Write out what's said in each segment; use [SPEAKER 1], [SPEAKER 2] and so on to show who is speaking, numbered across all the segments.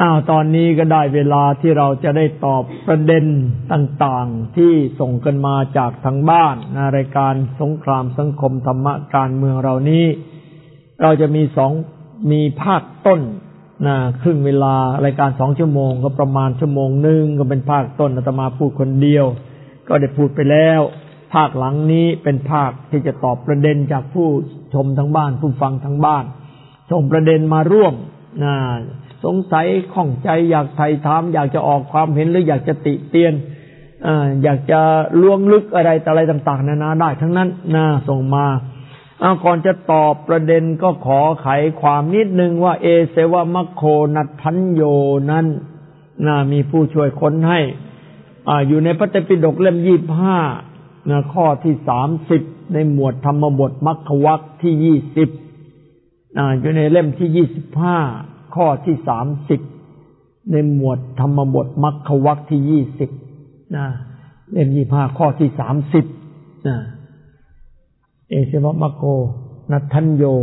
[SPEAKER 1] ตอนนี้ก็ได้เวลาที่เราจะได้ตอบประเด็นต่างๆที่ส่งกันมาจากทางบ้านในรายการสงครามสังคมธรรมะการเมืองเรานี้เราจะมีภาคต้นครึ่งเวลารายการ2 ชั่วโมงก็ประมาณชั่วโมงนึงก็เป็นภาคต้นอาตมาพูดคนเดียวก็ได้พูดไปแล้วภาคหลังนี้เป็นภาคที่จะตอบประเด็นจากผู้ชมทั้งบ้านผู้ฟังทั้งบ้านส่งประเด็นมาร่วมสงสัยข้องใจอยากไถ่ถามอยากจะออกความเห็นหรืออยากจะติเตียนอยากจะล่วงลึกอะไรต่างๆนานาได้ทั้งนั้นส่งมาก่อนจะตอบประเด็นก็ขอไขความนิดนึงว่าเอเสวะมัคโคนัทธัญโยนั้นมีผู้ช่วยค้นให้อยู่ในพระไตรปิฎกเล่ม25ข้อที่30ในหมวดธรรมบทมัคควรรคที่20อยู่ในเล่มที่25ข้อที่30ในหมวดธรรมบทมัคควรรคที่20เล่ม25ข้อที่30เอเสวะมัคโคนัทธัญโย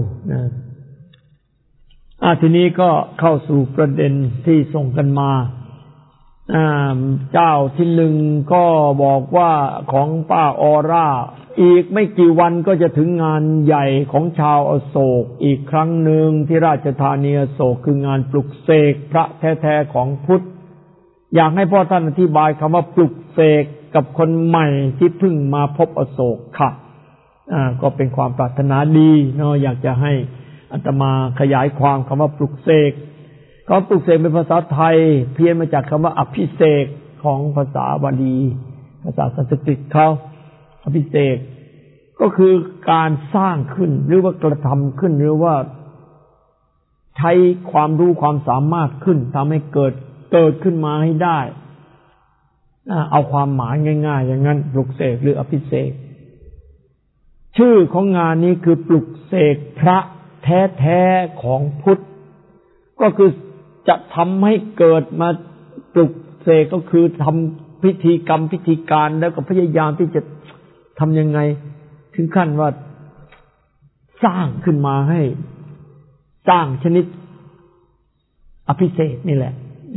[SPEAKER 1] ทีนี้ก็เข้าสู่ประเด็นที่ส่งกันมาเจ้าที่หนึ่งก็บอกว่าของป้าออร่าอีกไม่กี่วันก็จะถึงงานใหญ่ของชาวอโศกอีกครั้งหนึ่งที่ราชธานีอโศกคืองานปลุกเสกพระแท้ๆของพุทธอยากให้พ่อท่านอธิบายคำว่าปลุกเสกกับคนใหม่ที่เพิ่งมาพบอโศกค่ะก็เป็นความปรารถนาดีเนาะอยากจะให้อาตมาขยายความคำว่าปลุกเสกคำปลุกเสกเป็นภาษาไทยเพี้ยนมาจากคำว่าอภิเษกของภาษาบาลีภาษาสันสกฤตเขาอภิเษกก็คือการสร้างขึ้นหรือว่ากระทำขึ้นหรือว่าใช้ความรู้ความสามารถขึ้นทำให้เกิดขึ้นมาให้ได้เอาความหมายง่ายๆอย่างนั้นปลุกเสกหรืออภิเษกชื่อของงานนี้คือปลุกเสกพระแท้ๆของพุทธก็คือจะทำให้เกิดมาปลุกเสกก็คือทำพิธีกรรมพิธีการแล้วก็พยายามที่จะทำยังไงถึงขั้นว่าสร้างขึ้นมาให้สร้างชนิดอภิเษกนี่แหละ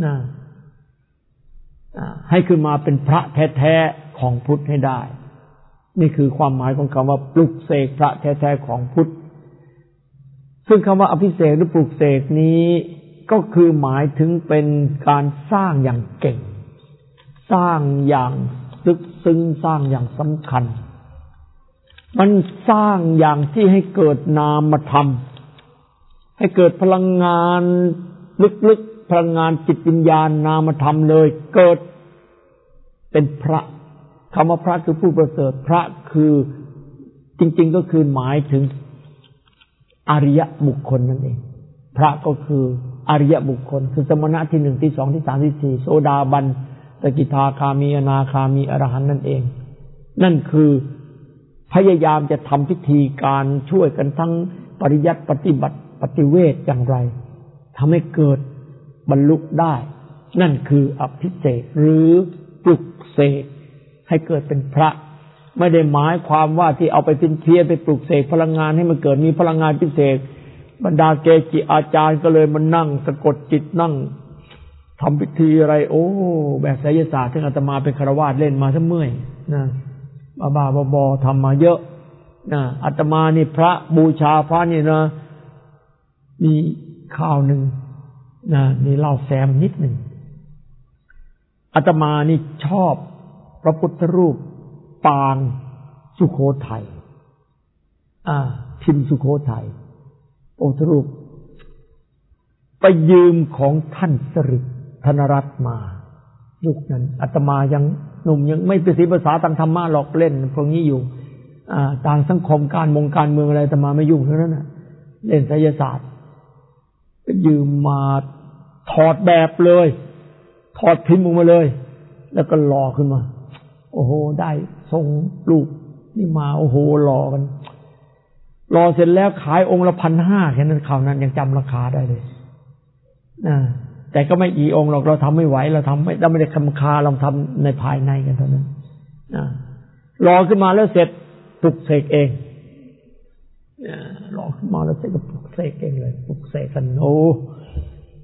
[SPEAKER 1] ให้ขึ้นมาเป็นพระแท้ๆของพุทธให้ได้นี่คือความหมายของคำว่าปลุกเสกพระแท้ๆของพุทธซึ่งคำว่าอภิเษกหรือปลุกเสกนี้ก็คือหมายถึงเป็นการสร้างอย่างเก่งสร้างอย่างลึกซึ้งสร้างอย่างสำคัญมันสร้างอย่างที่ให้เกิดนามธรรมให้เกิดพลังงานลึกๆพลังงานจิตวิญญาณนามธรรมเลยเกิดเป็นพระคำว่าพระคือผู้ประเสริฐพระคือจริงๆก็คือหมายถึงอริยบุคคลนั่นเองพระก็คืออริยบุคคลคือสมณะที่1ที่2ที่3ที่4โสดาบันสกิทาคามีอนาคามีอรหันต์นั่นเองนั่นคือพยายามจะทำพิธีการช่วยกันทั้งปริยัติปฏิบัติปฏิเวทอย่างไรทำให้เกิดบรรลุได้นั่นคืออภิเษกหรือปลุกเสกให้เกิดเป็นพระไม่ได้หมายความว่าที่เอาไปเป็นเพียรไปปลุกเสกพลังงานให้มันเกิดมีพลังงานพิเศษบรรดาเกจิอาจารย์ก็เลยมานั่งสะกดจิตนั่งทำพิธีอะไรแบบไสยศาสตร์ที่อาตมาเป็นฆราวาสเล่นมาซะเมื่อยบ้าๆบอๆทำมาเยอะอาตมานี่พระบูชาพระนี่นะมีข่าวหนึ่งนี่เล่าแซมนิดหนึ่งอาตมานี่ชอบพระพุทธรูปปางสุโขทัยพิมพ์สุโขทัยองค์รูปไปยืมของท่านสฤษดิ์ธนรัตน์มายุคนั้นอาตมายังหนุ่มยังไม่เป็นศิลปภาษาทางธรรมะหรอกเล่นพวกนี้อยู่ต่างสังคมการเมืองอะไรอาตมาไม่ยุ่งเท่านั้นเล่นไสยศาสตร์ไปยืมมาถอดแบบเลยถอดพิมพ์ออกมาเลยแล้วก็หล่อขึ้นมาโอ้โหได้ทรงรูปนี่มาโอ้โหหล่อกันรอเสร็จแล้วขายองค์ละ 1,500 แค่นั้นคราวนั้นยังจำราคาได้เลยแต่ก็ไม่กี่องค์หรอกเราทำไม่ไหวเราไม่ได้คำคาเราทำในภายในกันเท่านั้นรอขึ้นมาแล้วเสร็จปลุกเสกเองรอขึ้นมาแล้วเสร็จก็ปลุกเสกเองเลยปลุกเสกกันโอ้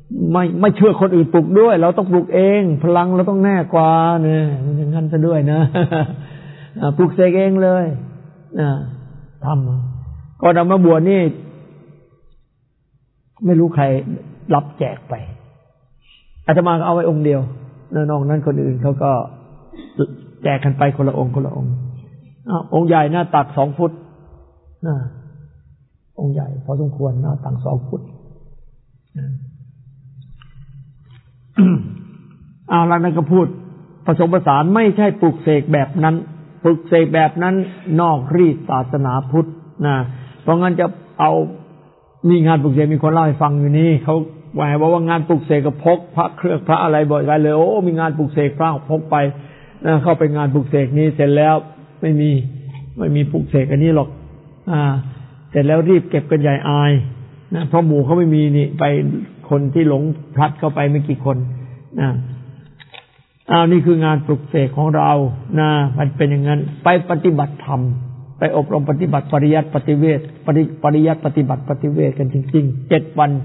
[SPEAKER 1] ไม่เชื่อคนอื่นปลุกด้วยเราต้องปลุกเองพลังเราต้องแน่กว่าเนี่ยมันอย่างนั้นซะด้วยนะปลุกเสกเองเลยทำก็นำมาบวชนี่ไม่รู้ใครรับแจกไปอาตมาเอาไว้องค์เดียวนอกนั้นคนอื่นเขาก็แจกกันไปคนละองค์องค์ใหญ่หน้าตัก2 ฟุตองค์ใหญ่พอสมควรหน้าตัก2 ฟุตแล้วนั่นก็พูดผสมผสานไม่ใช่ปลุกเสกแบบนั้นปลุกเสกแบบนั้นนอกรีดศาสนาพุทธนะเพราะงั้นจะเอามีงานปลุกเสกมีคนเล่าให้ฟังอยู่นี่เขาบอกว่างานปลุกเสกก็พกพระเครื่องพระอะไรบ่อยกันเลยโอ้มีงานปลุกเสกพระพกไปเข้าไปงานปลุกเสกนี้เสร็จแล้วไม่มีปลุกเสกอันนี้หรอกเสร็จแล้วรีบเก็บกันใหญ่อายนะเพราะหมู่เขาไม่มีนี่ไปคนที่หลงพลัดเข้าไปไม่กี่คนนี่คืองานปลุกเสกของเรานะมันเป็นอย่างนั้นไปปฏิบัติธรรมไปอบรมปฏิบัติปริยัติปฏิเวทปริยัติปฏิบัติปฏิเวทกันจริงๆ7 วัน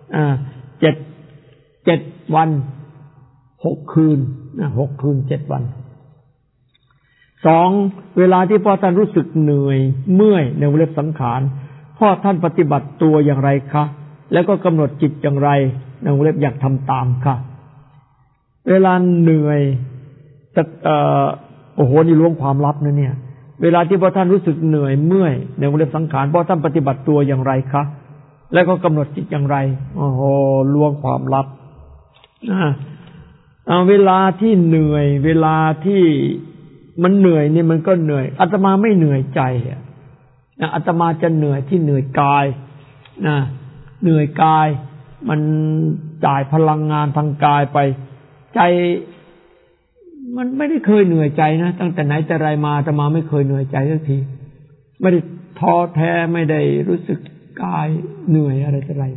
[SPEAKER 1] 7 วัน6 คืน6 คืน 7 วัน2เวลาที่พ่อท่านรู้สึกเหนื่อยเมื่อยในวงเล็บสังขารพ่อท่านปฏิบัติตัวอย่างไรคะแล้วก็กำหนดจิตอย่างไรในวงเล็บอยากทำตามค่ะเวลาเหนื่อยโอ้โหนี่ล้วงความลับนะเนี่ยเวลาที่พ่อท่านรู้สึกเหนื่อยเมื่อยในวงเล็บสังขารพ่อท่านปฏิบัติตัวอย่างไรคะแล้วก็กำหนดจิตอย่างไรโอ้โหล้วงความลับเวลาที่เหนื่อยเวลาที่มันเหนื่อยนี่มันก็เหนื่อยอาตมาไม่เหนื่อยใจอาตมาจะเหนื่อยที่เหนื่อยกายเหนื่อยกายมันจ่ายพลังงานทางกายไปใจมันไม่ได้เคยเหนื่อยใจนะตั้งแต่ไหนแต่ไรมาอาตมาไม่เคยเหนื่อยใจสักทีไม่ได้ท้อแท้ไม่ได้รู้สึกกายเหนื่อยอะไรแต่ไร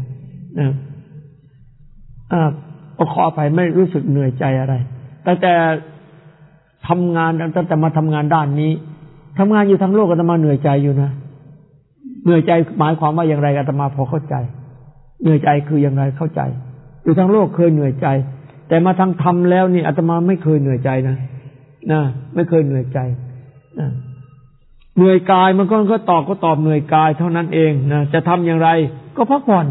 [SPEAKER 1] ขออภัยไม่รู้สึกเหนื่อยใจอะไรตั้งแต่ทำงานตั้งแต่มาทำงานด้านนี้ทำงานอยู่ทั้งโลกอาตมาเหนื่อยใจอยู่นะเหนื่อยใจหมายความว่าอย่างไรอาตมาพอเข้าใจเหนื่อยใจคืออย่างไรเข้าใจอยู่ทั้งโลกเคยเหนื่อยใจแต่มาทางธรรมแล้วนี่อาตมาไม่เคยเหนื่อยใจนะไม่เคยเหนื่อยใจเหนื่อยกายมันก็ตอบเหนื่อยกายเท่านั้นเองนะจะทำอย่างไรก็พักผ่อน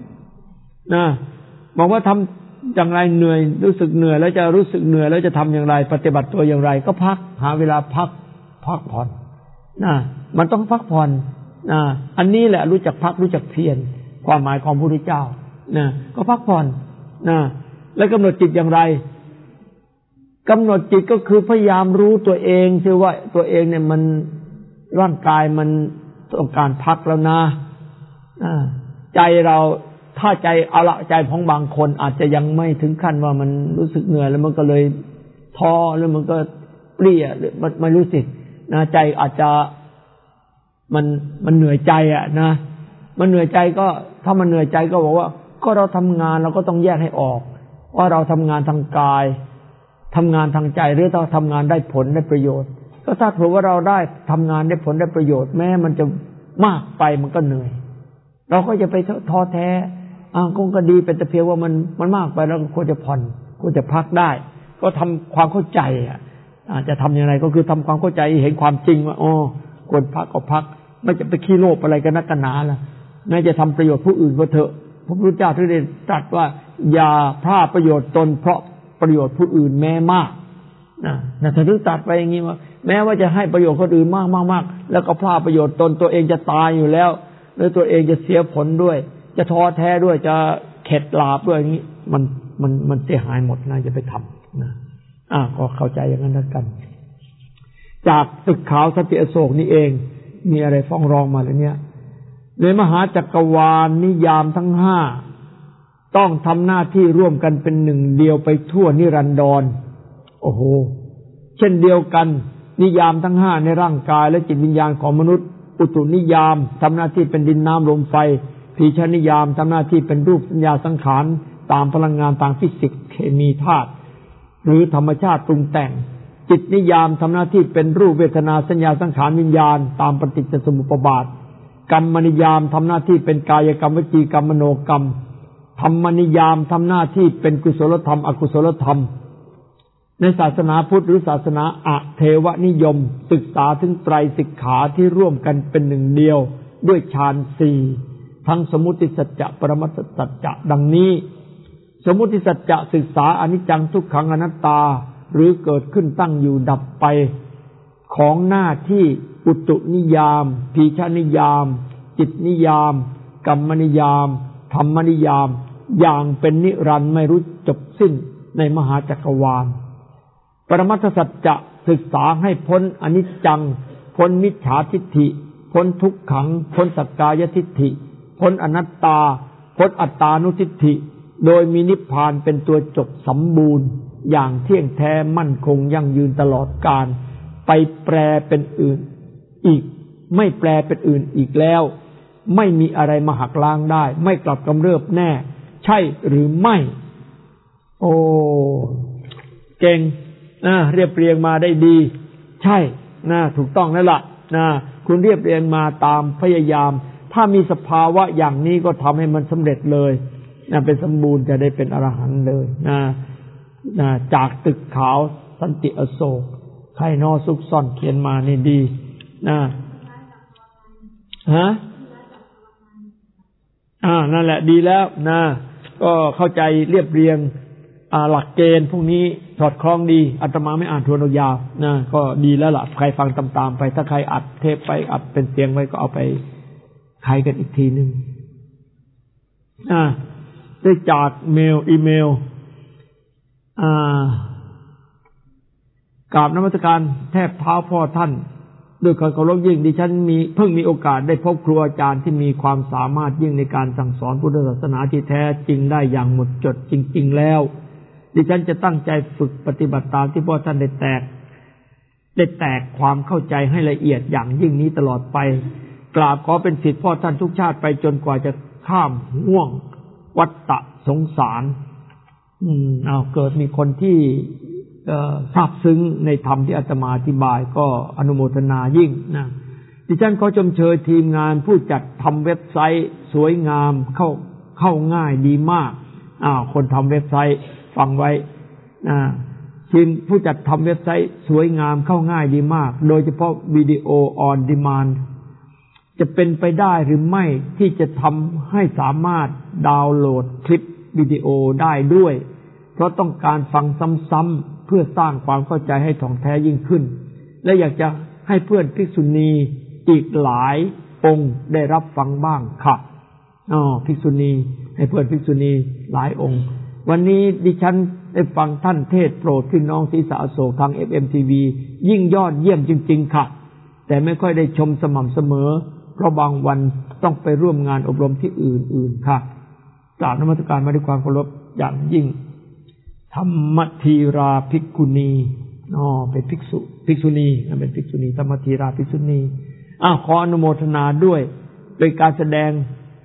[SPEAKER 1] บอกว่าทำอย่างไรเหนื่อยรู้สึกเหนื่อยแล้วจะรู้สึกเหนื่อยแล้วจะทำอย่างไรปฏิบัติตัวอย่างไรก็พักหาเวลาพักผ่อนมันต้องพักผ่อนอันนี้แหละรู้จักพักรู้จักเพียรความหมายของพระพุทธเจ้าก็พักผ่อนแล้วกำหนดจิตอย่างไรกำหนดจิตก็คือพยายามรู้ตัวเองซิว่าตัวเองเนี่ยมันร่างกายมันต้องการพักแล้วนะใจเราถ้าใจเอาละใจของบางคนอาจจะยังไม่ถึงขั้นว่ามันรู้สึกเหนื่อยแล้วมันก็เลยท้อแล้วมันก็เปรี้ยหรือมันไม่รู้สึกใจอาจจะมันเหนื่อยใจนะมันเหนื่อยใจก็ถ้ามันเหนื่อยใจก็บอกว่าก็เราทำงานเราก็ต้องแยกให้ออกว่าเราทำงานทางกายทำงานทางใจหรือเราทำงานได้ผลได้ประโยชน์ก็ถ้าถือว่าเราได้ทำงานได้ผลได้ประโยชน์แม้มันจะมากไปมันก็เหนื่อยเราก็จะไปท้อแท้คงก็ดีเป็นแต่เพียงว่ามันมากไปแล้วควรจะผ่อนควรจะพักได้ก็ทำความเข้าใจจะทำอย่างไรก็คือทำความเข้าใจเห็นความจริงว่าควรพักก็พักไม่จะไปขี้โลภอะไรกันนักกันหนาล่ะแม้จะทำประโยชน์ผู้อื่นก็เถอะพระพุทธเจ้าท่านได้ตรัสว่าอย่าพลาดประโยชน์ตนเพราะประโยชน์ผู้อื่นแม้มากท่านถึงตรัสไปอย่างนี้ว่าแม้ว่าจะให้ประโยชน์คนอื่นมากแล้วก็พลาดประโยชน์ตนตัวเองจะตายอยู่แล้วแล้วตัวเองจะเสียผลด้วยจะท้อแท้ด้วยจะเข็ดหลาบด้วยอย่างนี้มันเสียหายหมดนะจะไปทำนะก็เข้าใจอย่างนั้นแล้วกันจากตึกขาวสันติอโศกนี่เองมีอะไรฟ้องร้องมาแล้วเนี่ยในมหาจักรวาลนิยามทั้ง5ต้องทำหน้าที่ร่วมกันเป็นหนึ่งเดียวไปทั่วนิรันดรโอ้โหเช่นเดียวกันนิยามทั้ง5ในร่างกายและจิตวิญญาณของมนุษย์อุตุนิยามทำหน้าที่เป็นดินน้ำลมไฟพีชนิยามทำหน้าที่เป็นรูปสัญญาสังขารตามพลังงานทางฟิสิกส์เคมีธาตุหรือธรรมชาติปรุงแต่งจิตนิยามทำหน้าที่เป็นรูปเวทนาสัญญาสังขารวิญญาณตามปฏิจจสมุปบาทกรรมนิยามทำหน้าที่เป็นกายกรรมวจีกรรมมโนกรรมธรรมนิยามทำหน้าที่เป็นกุศลธรรมอกุศลธรรมในศาสนาพุทธหรือศาสนาอเทวนิยมศึกษาถึงไตรสิกขาที่ร่วมกันเป็นหนึ่งเดียวด้วยฌานสี่ทั้งสมมุติสัจจะปรมัตถสัจจะดังนี้สมมุติสัจจะศึกษาอนิจจังทุกขังอนัตตาหรือเกิดขึ้นตั้งอยู่ดับไปของหน้าที่อุตุนิยามพีชนิยามจิตนิยามกรรมนิยามธรรมนิยามอย่างเป็นนิรันดร์ไม่รู้จบสิ้นในมหาจักรวาลปรมัตถสัจจะศึกษาให้พ้นอนิจจังพ้นมิจฉาทิฏฐิพ้นทุกขังพ้นสักกายทิฏฐิพ้นอนัตตาพ้นอัตตานุทิฏฐิโดยมีนิพพานเป็นตัวจบสมบูรณ์อย่างเที่ยงแท้มั่นคงยั่งยืนตลอดกาลไปแปลเป็นอื่นอีกไม่แปลเป็นอื่นอีกแล้วไม่มีอะไรมาหักล้างได้ไม่กลับกำเริบแน่ใช่หรือไม่โอ้เก่งเรียบเรียงมาได้ดีใช่ถูกต้องแล้วล่ะคุณเรียบเรียงมาตามพยายามถ้ามีสภาวะอย่างนี้ก็ทำให้มันสำเร็จเลยเป็นสมบูรณ์จะได้เป็นอรหันต์เลยจากตึกขาวสันติอโศกใครนอซุกซ่อนเขียนมานี่ดีนั่นแหละดีแล้วก็เข้าใจเรียบเรียงหลักเกณฑ์พวกนี้สอดคล้องดีอาตมาไม่อ่านทวนยาวก็ดีแล้วล่ะใครฟังตามๆไปถ้าใครอัดเทปไปอัดเป็นเสียงไว้ก็เอาไปใครกันอีกทีนึงได้จากอีเมลกราบนมัสการแทบเท้าพ่อท่านด้วยความเคารพยิ่งดิฉันเพิ่งมีโอกาสได้พบครูอาจารย์ที่มีความสามารถยิ่งในการสั่งสอนพุทธศาสนาที่แท้จริงได้อย่างหมดจดจริงๆแล้วดิฉันจะตั้งใจฝึกปฏิบัติตามที่พ่อท่านได้แตกความเข้าใจให้ละเอียดอย่างยิ่งนี้ตลอดไปกราบขอเป็นศิษย์พ่อท่านทุกชาติไปจนกว่าจะข้ามห่วงวัฏฏะสงสารเกิดมีคนที่ซาบซึ้งในธรรมที่อาตมาอธิบายก็อนุโมทนายิ่งดิฉันขอชมเชยทีมงานผู้จัดทำเว็บไซต์สวยงามเข้าง่ายดีมากคนทำเว็บไซต์ฟังไว้ทีมผู้จัดทำเว็บไซต์สวยงามเข้าง่ายดีมากโดยเฉพาะวิดีโอออนดีมานด์จะเป็นไปได้หรือไม่ที่จะทำให้สามารถดาวน์โหลดคลิปวิดีโอได้ด้วยเพราะต้องการฟังซ้ำๆเพื่อสร้างความเข้าใจให้ถ่องแท้ยิ่งขึ้นและอยากจะให้เพื่อนภิกษุณีอีกหลายองค์ได้รับฟังบ้างค่ะภิกษุณีให้เพื่อนภิกษุณีหลายองค์วันนี้ดิฉันได้ฟังท่านเทศโปรดพี่น้องศรีสะอโศกทาง FMTV ยิ่งยอดเยี่ยมจริงๆค่ะแต่ไม่ค่อยได้ชมสม่ำเสมอเพราะบางวันต้องไปร่วมงานอบรมที่อื่นๆค่ะกราบนมัสการมาด้วยความเคารพอย่างยิ่งธรรมธีราภิกขุณีเป็นภิกษุณีเป็นภิกษุณีธรรมธีราภิกษุณีขออนุโมทนาด้วยโดยการแสดง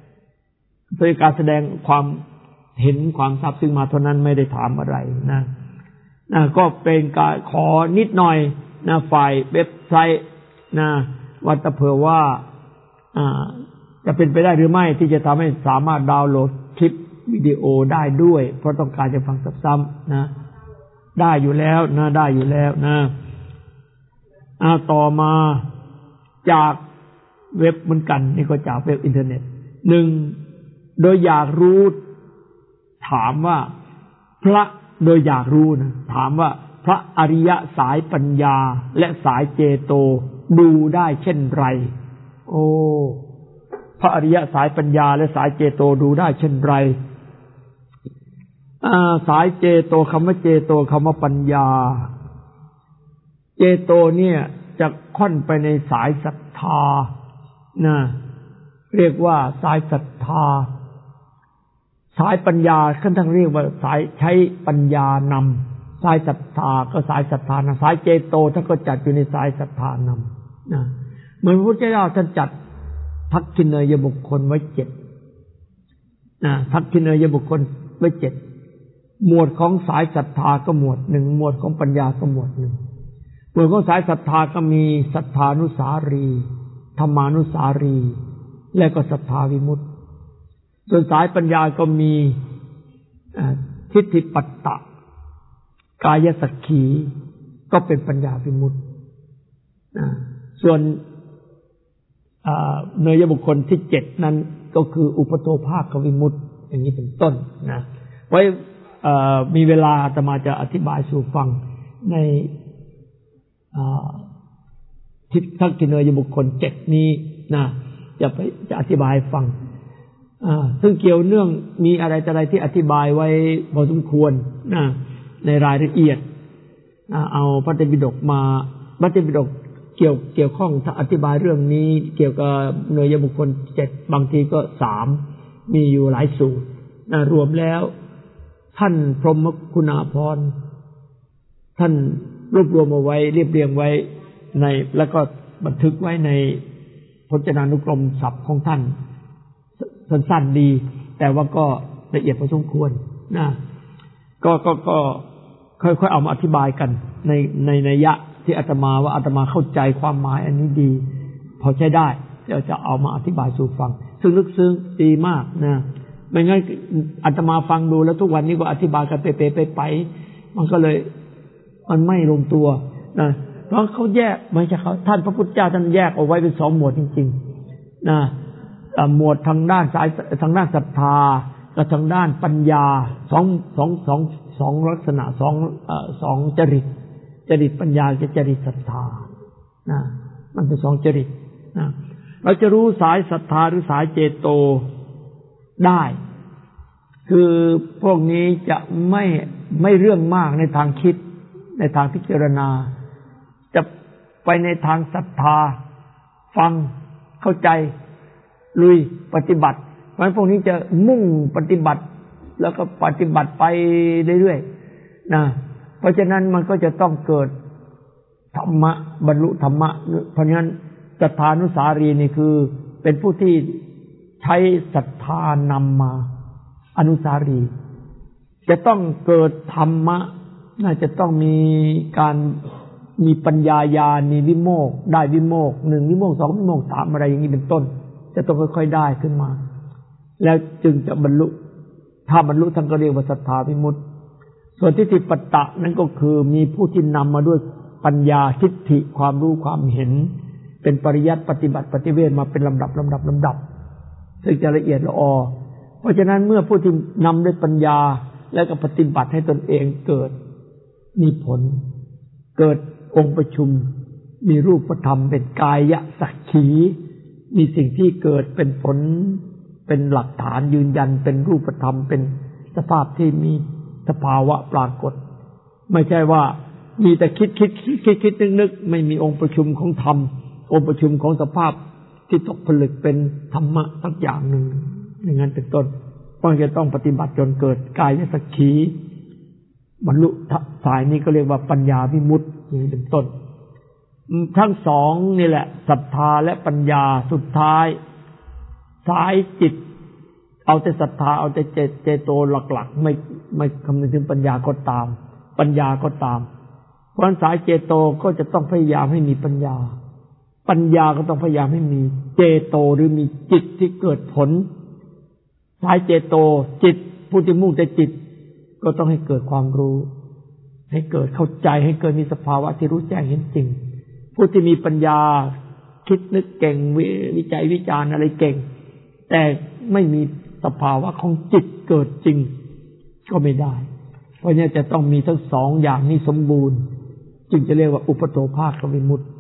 [SPEAKER 1] ความเห็นความทราบซึ้งมาเท่านั้นไม่ได้ถามอะไรก็เป็นการขอนิดหน่อยฝ่ายเว็บไซต์ว่าถ้าเผื่อว่าจะเป็นไปได้หรือไม่ที่จะทำให้สามารถดาวน์โหลดคลิปวิดีโอได้ด้วยเพราะต้องการจะฟังซ้ำๆได้อยู่แล้วได้อยู่แล้วต่อมาจากเว็บเหมือนกันนี่ก็จากเว็บอินเทอร์เน็ตโดยอยากรู้ถามว่าพระโดยอยากรู้ถามว่าพระอริยสายปัญญาและสายเจโตดูได้เช่นไรพระอริยสายปัญญาและสายเจโตดูได้เช่นไรสายเจโตคำว่าเจโตคำว่าปัญญาเจโตเนี่ยจะค่อนไปในสายศรัทธาเรียกว่าสายศรัทธาสายปัญญาขั้นทั้งเรียกว่าสายใช้ปัญญานำสายศรัทธาก็สายศรัทธานำสายเจโตท่านก็จัดอยู่ในสายศรัทธานำเหมือนพระพุทธเจ้าท่านจัดทักขิเนยบุคคลไว้7ทักขิเนยบุคคลไว้7หมวดของสายศรัทธาก็หมวดหนึ่งหมวดของปัญญาก็หมวดหนึ่งหมวดของสายศรัทธาก็มีศรัทธานุสารีธรรมานุสารีและก็ศรัทธาวิมุตติส่วนสายปัญญาก็มีทิฏฐิปัตตะกายสักขีก็เป็นปัญญาวิมุตติส่วนเนยบุคคลที่7นั้นก็คืออุปโตภาควิมุตติอย่างนี้เป็นต้นนะไว้มีเวลาอาตมาจะอธิบายสู่ฟังในทักษิเนยบุคคล7นี้นะจะอธิบายฟังซึ่งเกี่ยวเนื่องมีอะไรแต่อะไรที่อธิบายไว้พอสมควรนะในรายละเอียดเอาพระไตรปิฎกมาพระไตรปิฎกเกี่ยวข้องถ้าอธิบายเรื่องนี้เกี่ยวกับเนยบุคคล7บางทีก็3มีอยู่หลายสูตรรวมแล้วท่านพรหมคุณาภรณ์ท่านรวบรวมเอาไว้เรียบเรียงไว้ในแล้วก็บันทึกไว้ในพจนานุกรมศัพท์ของท่านสั้นๆดีแต่ว่าก็ละเอียดพอสมควรนะก็ค่อยๆเอามาอธิบายกันในนัยยะที่อาตมาว่าอาตมาเข้าใจความหมายอันนี้ดีพอใช้ได้เดี๋ยวจะเอามาอธิบายสู่ฟังซึ่งลึกซึ้งดีมากนะไม่งั้นอาตมาฟังดูแล้วทุกวันนี้ก็อธิบายกันไปมันก็เลยมันไม่ลงตัวนะเพราะเขาแยกไม่ใช่เขาท่านพระพุทธเจ้าท่านแยกเอาไว้เป็น2หมวดจริงๆนะหมวดทางด้านทางด้านศรัทธากับทางด้านปัญญาสองลักษณะสองจริตปัญญากับจริตศรัทธานะมันเป็น2จริตนะเราจะรู้สายศรัทธาหรือสายเจโตได้คือพวกนี้จะไม่เรื่องมากในทางคิดในทางพิจารณาจะไปในทางศรัทธาฟังเข้าใจลุยปฏิบัติเพราะฉะนั้นพวกนี้จะมุ่งปฏิบัติแล้วก็ปฏิบัติไปเรื่อยๆนะเพราะฉะนั้นมันก็จะต้องเกิดธรรมะบรรลุธรรมะเพราะฉะนั้นศรัทธานุสารีนี่คือเป็นผู้ที่ใช้ศรัทธานำมาอนุสารีจะต้องเกิดธรรมะน่าจะต้องมีการมีปัญญาญาณมีวิโมกข์ได้วิโมกข์1วิโมกข์2วิโมกข์3อะไรอย่างนี้เป็นต้นจะต้องค่อยๆได้ขึ้นมาแล้วจึงจะบรรลุถ้าบรรลุท่านก็เรียกว่าศรัทธาวิมุตติส่วนทิฏฐิปัตตะนั้นก็คือมีผู้ที่นำมาด้วยปัญญาทิฏฐิความรู้ความเห็นเป็นปริยัติปฏิบัติปฏิเวทมาเป็นลำดับซึ่งจะละเอียดละออเพราะฉะนั้นเมื่อผู้ที่นำด้วยปัญญาแล้วก็ปฏิบัติให้ตนเองเกิดมีผลเกิดองค์ประชุมมีรูปธรรมเป็นกายสักขีมีสิ่งที่เกิดเป็นผลเป็นหลักฐานยืนยันเป็นรูปธรรมเป็นสภาพที่มีสภาวะปรากฏไม่ใช่ว่ามีแต่คิดนึกไม่มีองค์ประชุมของธรรมองค์ประชุมของสภาพที่ตกผลึกเป็นธรรมะสักอย่างหนึ่งอย่างนั้นเป็นต้นก็จะต้องปฏิบัติจนเกิดกายสักขีบรรลุสายนี้ก็เรียกว่าปัญญาวิมุตติอย่างนี้เป็นต้นทั้งสองนี่แหละศรัทธาและปัญญาสุดท้ายสายจิตเอาแต่ศรัทธาเอาแต่เจโตหลักๆไม่คำนึงถึงปัญญาก็ตามปัญญาก็ตามเพราะสายเจโตก็จะต้องพยายามให้มีปัญญาปัญญาก็ต้องพยายามให้มีเจโตหรือมีจิตที่เกิดผลสายเจโตจิตผู้ที่มุ่งแต่จิตก็ต้องให้เกิดความรู้ให้เกิดเข้าใจให้เกิดมีสภาวะที่รู้แจ้งเห็นจริงผู้ที่มีปัญญาคิดนึกเก่งวิจัยวิจารณ์อะไรเก่งแต่ไม่มีสภาวะของจิตเกิดจริงก็ไม่ได้เพราะนี่จะต้องมีทั้งสองอย่างนี้สมบูรณ์จึงจะเรียกว่าอุปโตภาควิมุตติ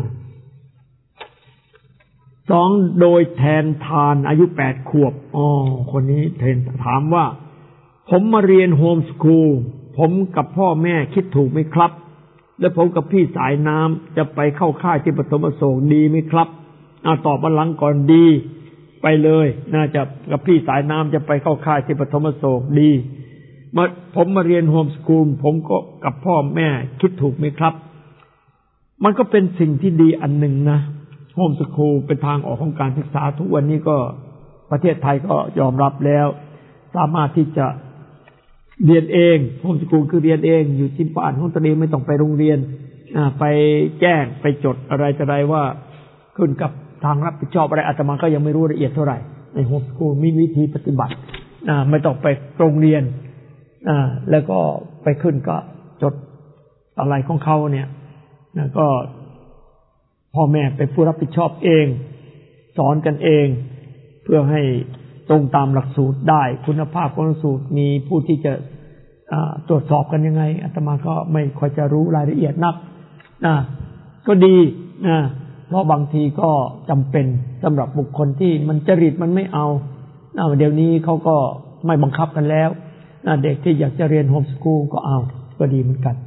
[SPEAKER 1] 2โดยแทนทานอายุ8ขวบคนนี้ถามว่าผมมาเรียนโฮมสคูลผมกับพ่อแม่คิดถูกไหมครับและผมกับพี่สายน้ำจะไปเข้าค่ายที่ปฐมอโศกดีไหมครับตอบบัลลังก์ก่อนดีไปเลยน่าจะกับพี่สายน้ำจะไปเข้าค่ายที่ปฐมอโศกดีผมมาเรียนโฮมสคูลผมก็กับพ่อแม่คิดถูกไหมครับมันก็เป็นสิ่งที่ดีอันหนึ่งนะโฮมสคูลเป็นทางออกของการศึกษาทุกวันนี้ก็ประเทศไทยก็ยอมรับแล้วสามารถที่จะเรียนเองโฮมสคูลคือเรียนเองอยู่ที่บ้านของตนเองไม่ต้องไปโรงเรียนไปแจ้งไปจดอะไรว่าขึ้นกับทางรับผิดชอบอะไรอาตมาก็ยังไม่รู้ละเอียดเท่าไหร่ในโฮมสคูลมีวิธีปฏิบัติไม่ต้องไปโรงเรียนแล้วก็ไปขึ้นก็จดอะไรของเขาเนี่ยก็พ่อแม่เป็นผู้รับผิดชอบเองสอนกันเองเพื่อให้ตรงตามหลักสูตรได้คุณภาพของหลักสูตรมีผู้ที่จะตรวจสอบกันยังไงอาตมาก็ไม่ค่อยจะรู้รายละเอียดนักก็ดีเพราะบางทีก็จำเป็นสำหรับบุคคลที่มันจริตมันไม่เอาเดี๋ยวนี้เขาก็ไม่บังคับกันแล้วเด็กที่อยากจะเรียนโฮมสคูลก็เอาก็ดีเหมือนกัน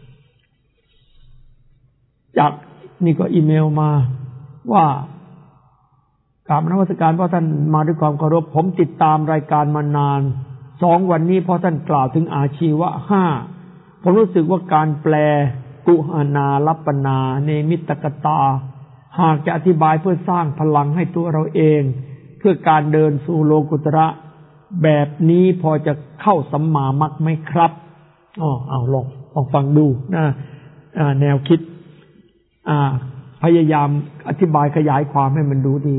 [SPEAKER 1] จากนี่ก็อีเมลมาว่ากราบนมัสการพ่อท่านมาด้วยความเคารพผมติดตามรายการมานาน2 วันนี้พ่อท่านกล่าวถึงอาชีวะ5ผมรู้สึกว่าการแปลกุหนาลัปปนาเนมิตกตาหากจะอธิบายเพื่อสร้างพลังให้ตัวเราเองเพื่อการเดินสู่โลกุตระแบบนี้พอจะเข้าสัมมามรรคไหมครับเอาลองฟังดูแนวคิดพยายามอธิบายขยายความให้มันดูดี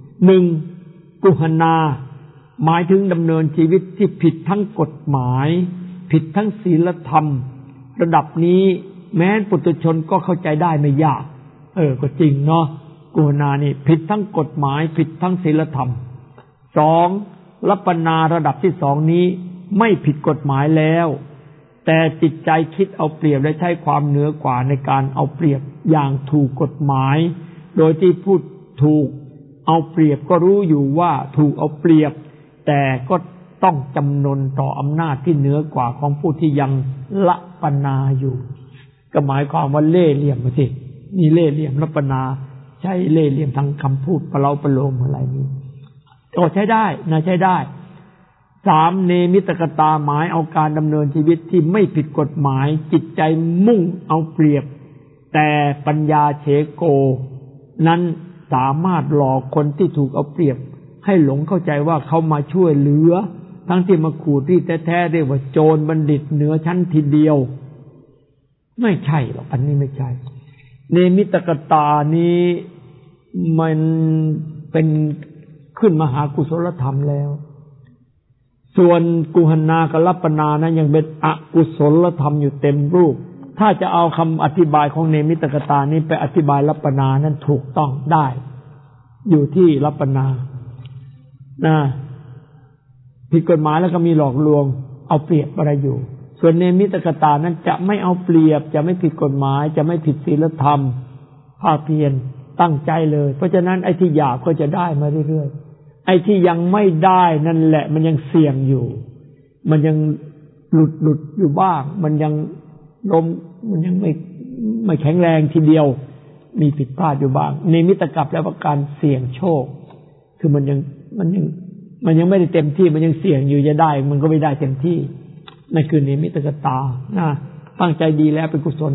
[SPEAKER 1] 1กุหนาหมายถึงดำเนินชีวิตที่ผิดทั้งกฎหมายผิดทั้งศีลธรรมระดับนี้แม้ปุถุชนก็เข้าใจได้ไม่ยากก็จริงเนาะกุหนานี่ผิดทั้งกฎหมายผิดทั้งศีลธรรม2ลัปปนาระดับที่2นี้ไม่ผิดกฎหมายแล้วแต่จิตใจคิดเอาเปรียบและใช้ความเหนือกว่าในการเอาเปรียบอย่างถูกกฎหมายโดยที่พูดถูกเอาเปรียบก็รู้อยู่ว่าถูกเอาเปรียบแต่ก็ต้องจำนนต่ออำนาจที่เหนือกว่าของผู้ที่ยังละปนาอยู่ก็หมายความว่าเล่ห์เหลี่ยมสินี่เล่ห์เหลี่ยมละปนาใช้เล่ห์เหลี่ยมทางคำพูดประเลาประโลมอะไรนี้ก็ใช้ได้ใช้ได้3เนมิตกตาหมายเอาการดำเนินชีวิตที่ไม่ผิดกฎหมายจิตใจมุ่งเอาเปรียบแต่ปัญญาเฉโกนั้นสามารถหลอกคนที่ถูกเอาเปรียบให้หลงเข้าใจว่าเขามาช่วยเหลือทั้งที่มาขูดรีดแท้ๆเรียกว่าโจรบัณฑิตเหนือชั้นทีเดียวไม่ใช่หรอกอันนี้ไม่ใช่เนมิตกตานี้มันเป็นขึ้นมหากุศลธรรมแล้วส่วนกุหนากับลัปปนานั้นยังเป็นอกุศลธรรมอยู่เต็มรูปถ้าจะเอาคำอธิบายของเนมิตกตานี้ไปอธิบายลัปปนานั้นถูกต้องได้อยู่ที่ลัปปนาผิดกฎหมายแล้วก็มีหลอกลวงเอาเปรียบอะไรอยู่ส่วนเนมิตกตานั้นจะไม่เอาเปรียบจะไม่ผิดกฎหมายจะไม่ผิดศีลธรรมภาคเพียรตั้งใจเลยเพราะฉะนั้นไอ้ที่หยาบก็จะได้มาเรื่อยๆไอ้ที่ยังไม่ได้นั่นแหละมันยังเสี่ยงอยู่มันยังหลุดอยู่บ้างมันยังล้มมันยังไม่แข็งแรงทีเดียวมีผิดพลาดอยู่บ้างเนมิตกับแล้วประการเสี่ยงโชคคือมันยังไม่ได้เต็มที่มันยังเสี่ยงอยู่จะได้มันก็ไม่ได้เต็มที่นั่นคือเนมิตกตาตั้งใจดีแล้วเป็นกุศล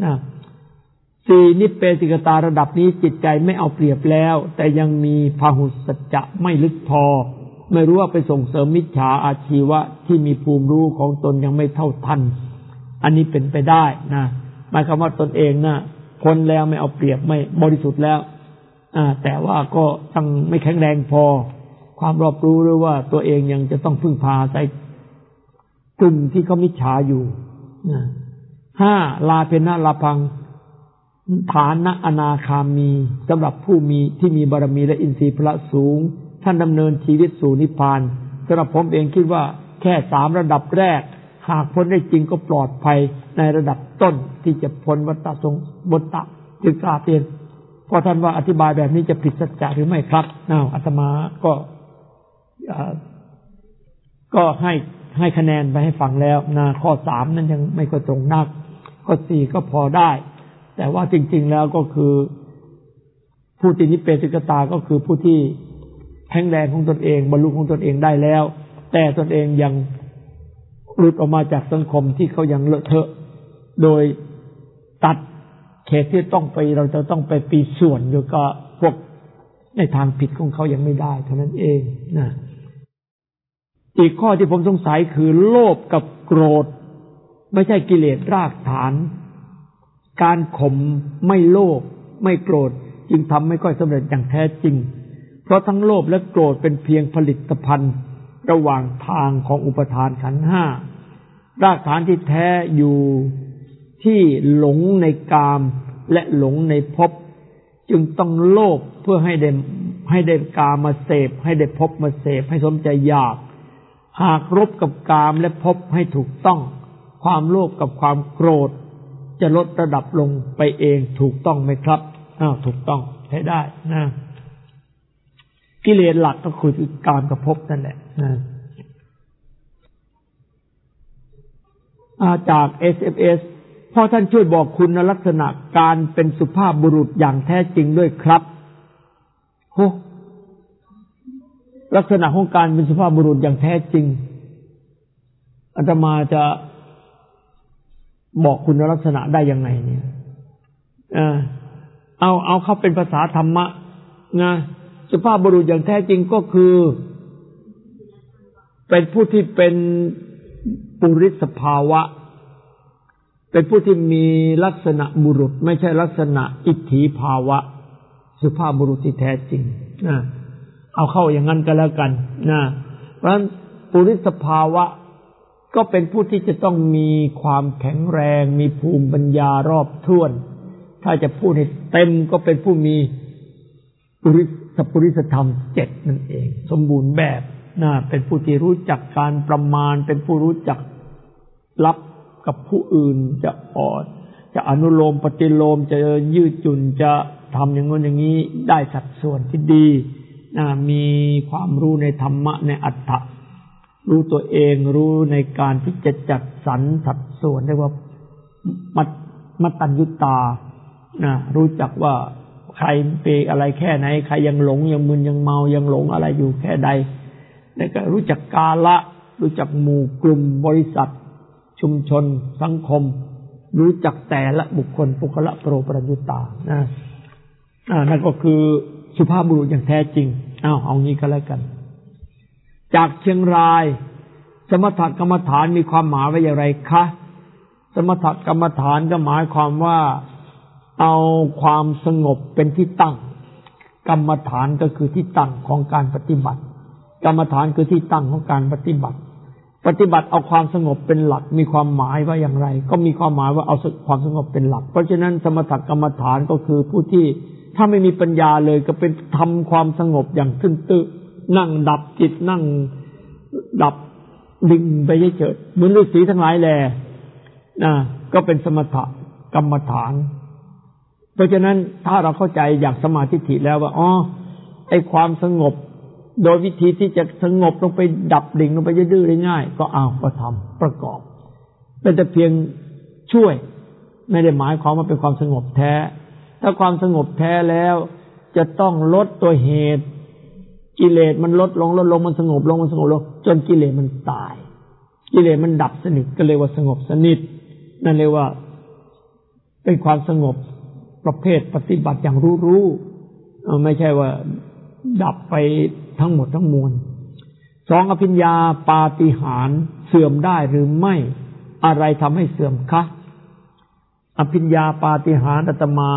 [SPEAKER 1] 4นิพเพสิกตาระดับนี้จิตใจไม่เอาเปรียบแล้วแต่ยังมีพหุสัจจะไม่ลึกพอไม่รู้ว่าไปส่งเสริมมิจฉาอาชีวะที่มีภูมิรู้ของตนยังไม่เท่าทันอันนี้เป็นไปได้หมายความว่าตนเองพ้นแล้วไม่เอาเปรียบไม่บริสุทธิ์แล้วแต่ว่าก็ต้องไม่แข็งแรงพอความรอบรู้หรือว่าตัวเองยังจะต้องพึ่งพาใส่กลุ่มที่เขามิจฉาอยู่5ลาเพนะลาพังฐานะอนาคามีสำหรับผู้มีที่มีบารมีและอินทรีย์พละสูงท่านดำเนินชีวิตสู่นิพพานสำหรับผมเองคิดว่าแค่3ระดับแรกหากพ้นได้จริงก็ปลอดภัยในระดับต้นที่จะพ้นวัฏฏะสงบฏฏะจึงกล้าเตือนเพราะท่านว่าอธิบายแบบนี้จะผิดสัจจะหรือไม่ครับอาตมาก็ให้คะแนนไปให้ฟังแล้วข้อ3นั้นยังไม่ค่อยตรงนักข้อ4ก็พอได้แต่ว่าจริงๆแล้วก็คือผู้ที่นิพเพสิกตาก็คือผู้ที่แข็งแรงของตนเองบรรลุของตนเองได้แล้วแต่ตนเองยังหลุดออกมาจากสังคมที่เขายังเลอะเทอะโดยตัดเขตที่เราจะต้องไปปีส่วนอยู่กับพวกในทางผิดของเขายังไม่ได้เท่านั้นเองอีกข้อที่ผมสงสัยคือโลภกับโกรธไม่ใช่กิเลสรากฐานการข่มไม่โลภไม่โกรธจึงทำไม่ค่อยสำเร็จอย่างแท้จริงเพราะทั้งโลภและโกรธเป็นเพียงผลิตภัณฑ์ระหว่างทางของอุปทานขันธ์ห้ารากฐานที่แท้อยู่ที่หลงในกามและหลงในภพจึงต้องโลภเพื่อให้ได้กามมาเสพให้ได้ภพมาเสพให้สมใจอยากหากรบกับกามและภพให้ถูกต้องความโลภกับความโกรธจะลดระดับลงไปเองถูกต้องไหมครับถูกต้องใช้ได้นะกิเลสหลักก็คือกามกับภพนั่นแหละนะจาก SMS พ่อท่านช่วยบอกคุณลักษณะการเป็นสุภาพบุรุษอย่างแท้จริงด้วยครับโหลักษณะของการเป็นสุภาพบุรุษอย่างแท้จริงอาตมาจะบอกคุณลักษณะได้ยังไงเนี่ยเอาเข้าเป็นภาษาธรรมะนะสุภาพบุรุษอย่างแท้จริงก็คือเป็นผู้ที่เป็นปุริสภาวะเป็นผู้ที่มีลักษณะบุรุษไม่ใช่ลักษณะอิทธิภาวะสุภาพบุรุษที่แท้จริงนะเอาเข้าอย่างนั้นก็แล้วกันนะเพราะฉะนั้นปุริสภาวะก็เป็นผู้ที่จะต้องมีความแข็งแรงมีภูมิปัญญารอบถ้วนถ้าจะพูดให้เต็มก็เป็นผู้มีปุริสธรรม7นั่นเองสมบูรณ์แบบนะเป็นผู้ที่รู้จักการประมาณเป็นผู้รู้จักรับกับผู้อื่นจะอ่อนจะอนุโลมปฏิโลมจะยืดหยุ่นจะทำอย่างโน้นอย่างนี้ได้สัดส่วนที่ดีมีความรู้ในธรรมะในอัตถะรู้ตัวเองรู้ในการที่จะจัดสรรสัดส่วนเรียกว่ามัตตัญญุตารู้จักว่าใครเป็นอะไรแค่ไหนใครยังหลงยังมึนยังเมายังหลงอะไรอยู่แค่ใดแล้วก็รู้จักกาละรู้จักหมู่กลุ่มบริษัทชุมชนสังคมรู้จักแต่ละบุคคลปุคละโปรปรัญญุตานั่นก็คือสุภาพบุรุษอย่างแท้จริงเอางี้ก็แล้วกันจากเชียงรายสมถกรรมฐานมีความหมายว่าอย่างไรคะสมถกรรมฐานก็หมายความว่าเอาความสงบเป็นที่ตั้งกรรมฐานก็คือที่ตั้งของการปฏิบัติกรรมฐานคือที่ตั้งของการปฏิบัติเอาความสงบเป็นหลักมีความหมายว่าอย่างไรก็มีความหมายว่าเอาความสงบเป็นหลักเพราะฉะนั้นสมถกรรมฐานก็คือผู้ที่ถ้าไม่มีปัญญาเลยก็เป็นทำความสงบอย่างตื้อๆนั่งดับจิตนั่งดับดิ่งไปเฉยๆเหมือนฤาษีทั้งหลายแลก็เป็นสมถกรรมฐานเพราะฉะนั้นถ้าเราเข้าใจอย่างสมาธิถิแล้วว่าไอ้ความสงบโดยวิธีที่จะสงบลงไปดับดิ่งลงไปดื้อๆง่ายๆก็ทำประกอบเป็นแต่เพียงช่วยไม่ได้หมายความว่าเป็นความสงบแท้ถ้าความสงบแท้แล้วจะต้องลดตัวเหตุกิเลสมันลดลงมันสงบลงจนกิเลสมันตายกิเลสมันดับสนิทก็เรียกว่าสงบสนิทนั่นเรียกว่าเป็นความสงบประเภทปฏิบัติอย่างรู้ไม่ใช่ว่าดับไปทั้งหมดทั้งมวล2อภิญญาปาฏิหาริย์เสื่อมได้หรือไม่อะไรทำให้เสื่อมคะอภิญญาปาฏิหาริย์อาตมา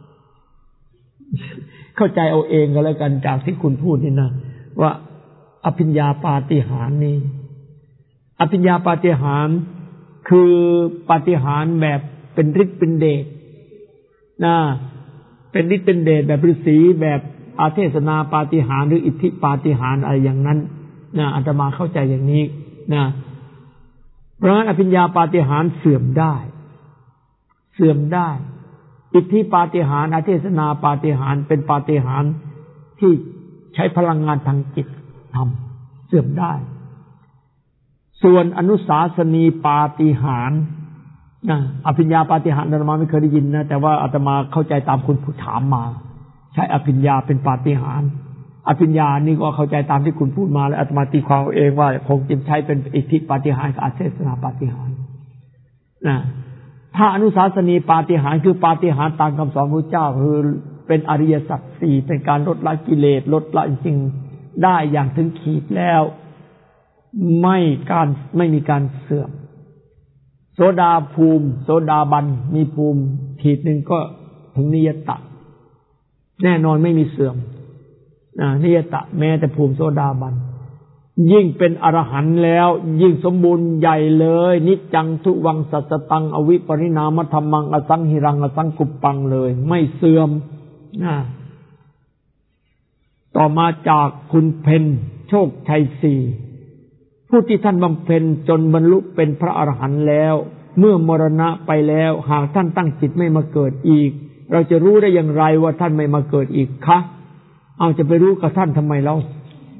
[SPEAKER 1] เข้าใจเอาเองก็แล้วกันจากที่คุณพูดนี่นะว่าอภิญญาปาฏิหาริย์นี่อภิญญาปาฏิหาริย์คือปาฏิหาริย์แบบเป็นฤทธิ์เป็นเดชเป็นฤทธิ์เป็นเดชแบบฤาษีแบบอาเทศนาปาฏิหาริย์หรืออิทธิปาฏิหาริย์อะไรอย่างนั้นอาตมาเข้าใจอย่างนี้เพราะฉะนั้นอภิญญาปาฏิหาริย์เสื่อมได้อิทธิปาฏิหาริย์อาเทศนาปาฏิหาริย์เป็นปาฏิหาริย์ที่ใช้พลังงานทางจิตทำเสื่อมได้ส่วนอนุสาสนีปาฏิหาริย์อภิญญาปาฏิหาริย์อาตมาไม่เคยได้ยินนะแต่ว่าอาตมาเข้าใจตามคุณผู้ถามมาใช้อภิญญาเป็นปาฏิหาริย์อภิญญานี่ก็เข้าใจตามที่คุณพูดมาแล้วอาตมาตีความเองว่าคงจะใช้เป็นอิทธิปาฏิหาริย์กับอาเทศนาปาฏิหาริย์ถ้าอนุสาสนีปาฏิหาริย์คือปาฏิหาริย์ตามคำสอนพระเจ้าคือเป็นอริยสัจสี่เป็นการลดละกิเลสลดละสิ่งได้อย่างถึงขีดแล้วไม่มีการเสื่อมโสดาบันมีภูมิขีดหนึ่งก็ถึงนิยตะแน่นอนไม่มีเสื่อมนิยตะแม้แต่ภูมิโสดาบันยิ่งเป็นอรหันต์แล้วยิ่งสมบูรณ์ใหญ่เลยนิจจังทุวังสัจตังอวิปริณามธรรมังอสังหิรังอสังกุปปังเลยไม่เสื่อมต่อมาจากคุณเพ็ญโชคชัย4ผู้ที่ท่านบำเพ็ญจนบรรลุเป็นพระอรหันต์แล้วเมื่อมรณะไปแล้วหากท่านตั้งจิตไม่มาเกิดอีกเราจะรู้ได้อย่างไรว่าท่านไม่มาเกิดอีกคะเอาจะไปรู้กับท่านทำไมเล่า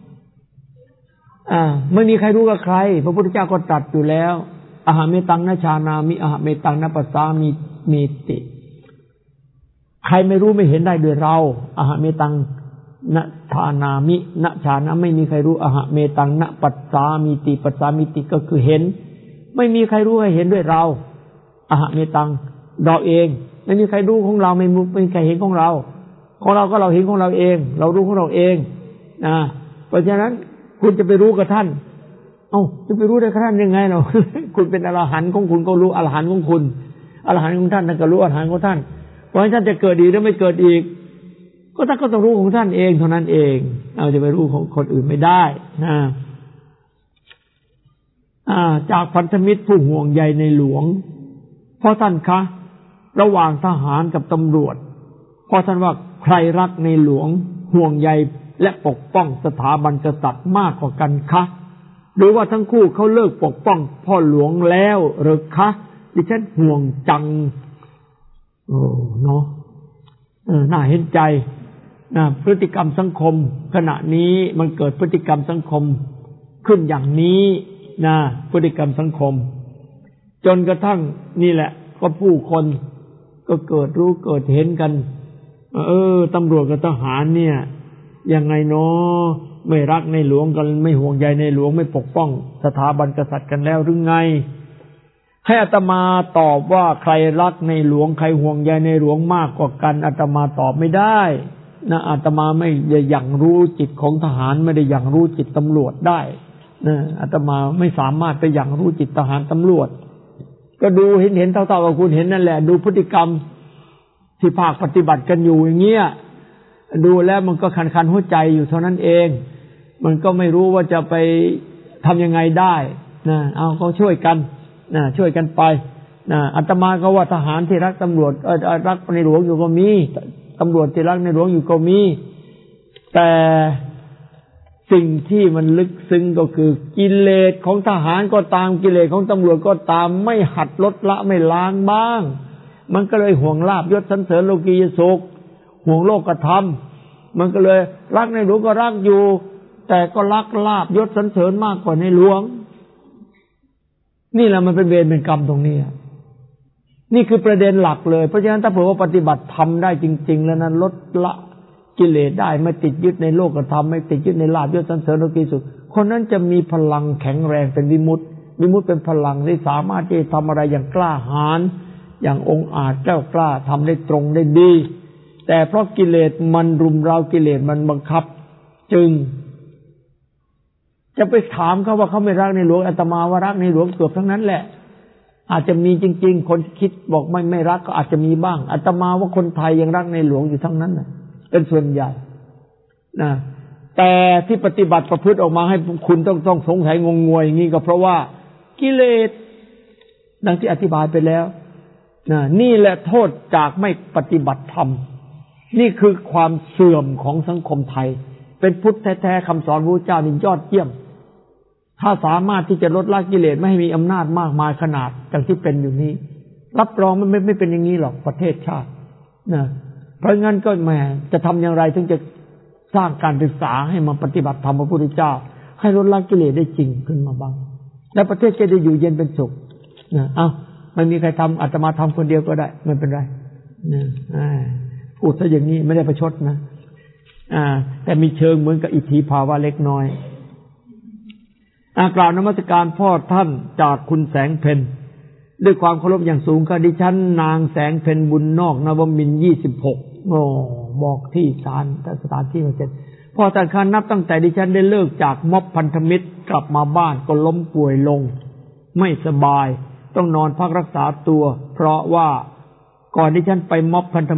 [SPEAKER 1] ไม่มีใครรู้กับใครพระพุทธเจ้าก็ตรัสอยู่แล้วอหะเมตังนชานามิอหะเมตังนปัสสามิติใครไม่รู้ไม่เห็นได้ด้วยเราอหะเมตังนชานามินชานะไม่มีใครรู้อหะเมตังนปัสสามิติปัสสามิติก็คือเห็นไม่มีใครรู้ให้เห็นด้วยเราอหะเมตังเราเองไม่มีใครรู้ของเราไม่มีใครเห็นของเราของเราก็เราเห็นของเราเองเรารู้ของเราเองเพราะฉะนั้นคุณจะไปรู้กับท่านจะไปรู้ได้กับท่านยังไงเราคุณเป็นอรหันต์ของคุณก็รู้อรหันต์ของคุณอรหันต์ของท่านก็รู้อรหันต์ของท่านเพราะฉะนั้นท่านจะเกิดอีกหรือไม่เกิดอีกก็ท่านก็ต้องรู้ของท่านเองเท่านั้นเองเราจะไปรู้ของคนอื่นไม่ได้จากพันธมิตรผู้ห่วงใยในหลวงเพราะท่านคะระหว่างทหารกับตำรวจเพราะท่านว่าใครรักในหลวงห่วงใยและปกป้องสถาบันกษัตริย์มากกว่ากันคะหรือว่าทั้งคู่เขาเลิกปกป้องพ่อหลวงแล้วหรือคะดิฉันห่วงจังเนาะน่าเห็นใจพฤติกรรมสังคมขณะนี้มันเกิดพฤติกรรมสังคมขึ้นอย่างนี้พฤติกรรมสังคมจนกระทั่งนี่แหละก็ผู้คนก็เกิดรู้เกิดเห็นกันตำรวจกับทหารเนี่ยยังไงเนาะไม่รักในหลวงกันไม่ห่วงใยในหลวงไม่ปกป้องสถาบันกษัตริย์กันแล้วหรือไงให้อาตมาตอบว่าใครรักในหลวงใครห่วงใยในหลวงมากกว่ากันอาตมาตอบไม่ได้อาตมาไม่ได้อย่างรู้จิตของทหารไม่ได้อย่างรู้จิตตำรวจได้อาตมาไม่สามารถไปอย่างรู้จิตทหารตำรวจก็ดูเห็นเท่าๆกับคุณเห็นนั่นแหละดูพฤติกรรมที่ภาคปฏิบัติกันอยู่อย่างเงี้ยดูแล้วมันก็คันหัวใจอยู่เท่านั้นเองมันก็ไม่รู้ว่าจะไปทำยังไงได้เอาก็ช่วยกันช่วยกันไปอาตมาก็ว่าทหารที่รักตำรวจรักในหลวงอยู่ก็มีตำรวจที่รักในหลวงอยู่ก็มีแต่สิ่งที่มันลึกซึ้งก็คือกิเลสของทหารก็ตามกิเลสของตำรวจก็ตามไม่หัดลดละไม่ล้างบ้างมันก็เลยห่วงลาภยศสรรเสริญโลกียสุขห่วงโลกธรรมมันก็เลยรักในหลวงก็รักอยู่แต่ก็รักลาภยศสรรเสริญมากกว่าในหลวงนี่แหละมันเป็นเวรเป็นกรรมตรงนี้นี่คือประเด็นหลักเลยเพราะฉะนั้นถ้าเผื่อว่าปฏิบัติธรรมได้จริงๆแล้วนั้นลดละกิเลสได้ไม่ติดยึดในโลกธรรมไม่ติดยึดในลาภยศสรรเสริญโลกียสุขคนนั้นจะมีพลังแข็งแรงเป็นวิมุตติเป็นพลังที่สามารถที่จะทำอะไรอย่างกล้าหาญอย่างองอาจแกล้วกล้าทำได้ตรงได้ดีแต่เพราะกิเลสมันรุมเร้ากิเลสมันบังคับจึงจะไปถามเขาว่าเขาไม่รักในหลวงอาตมาว่ารักในหลวงเกือบทั้งนั้นแหละอาจจะมีจริงๆคนคิดบอกไม่รักก็อาจจะมีบ้างอาตมาว่าคนไทยยังรักในหลวงอยู่ทั้งนั้นนะเป็นส่วนใหญ่แต่ที่ปฏิบัติประพฤติออกมาให้คุณต้องสงสัยงงงวยอย่างนี้ก็เพราะว่ากิเลสดังที่อธิบายไปแล้วนี่แหละโทษจากไม่ปฏิบัติธรรมนี่คือความเสื่อมของสังคมไทยเป็นพุทธแท้ๆคำสอนพระพุทธเจ้านี่ยอดเยี่ยมถ้าสามารถที่จะลดละกิเลสไม่ให้มีอำนาจมากมายขนาดอย่างที่เป็นอยู่นี้รับรองมันไม่เป็นอย่างนี้หรอกประเทศชาติเพราะงั้นก็แหมจะทำอย่างไรถึงจะสร้างการศึกษาให้มาปฏิบัติธรรมพระพุทธเจ้าให้ลดละกิเลสได้จริงขึ้นมาบ้างและประเทศจะได้อยู่เย็นเป็นสุขไม่มีใครทำอาตมาทำคนเดียวก็ได้ไม่เป็นไรพูดซะอย่างนี้ไม่ได้ประชดนะแต่มีเชิงเหมือนกับอิทธิภาวะเล็กน้อยกล่าวนมัสการพ่อท่านจากคุณแสงเพ็ญด้วยความเคารพอย่างสูงค่ะดิฉันนางแสงเพ็ญบุญนอกนวมินทร์26บอกที่สถานที่มาเสร็จพ่อท่านคะนับตั้งแต่ดิฉันได้เลิกจากม็อบพันธมิตรกลับมาบ้านก็ล้มป่วยลงไม่สบายต้องนอนพักรักษาตัวเพราะว่าก่อนดิฉันไปม็อบพันธมิตร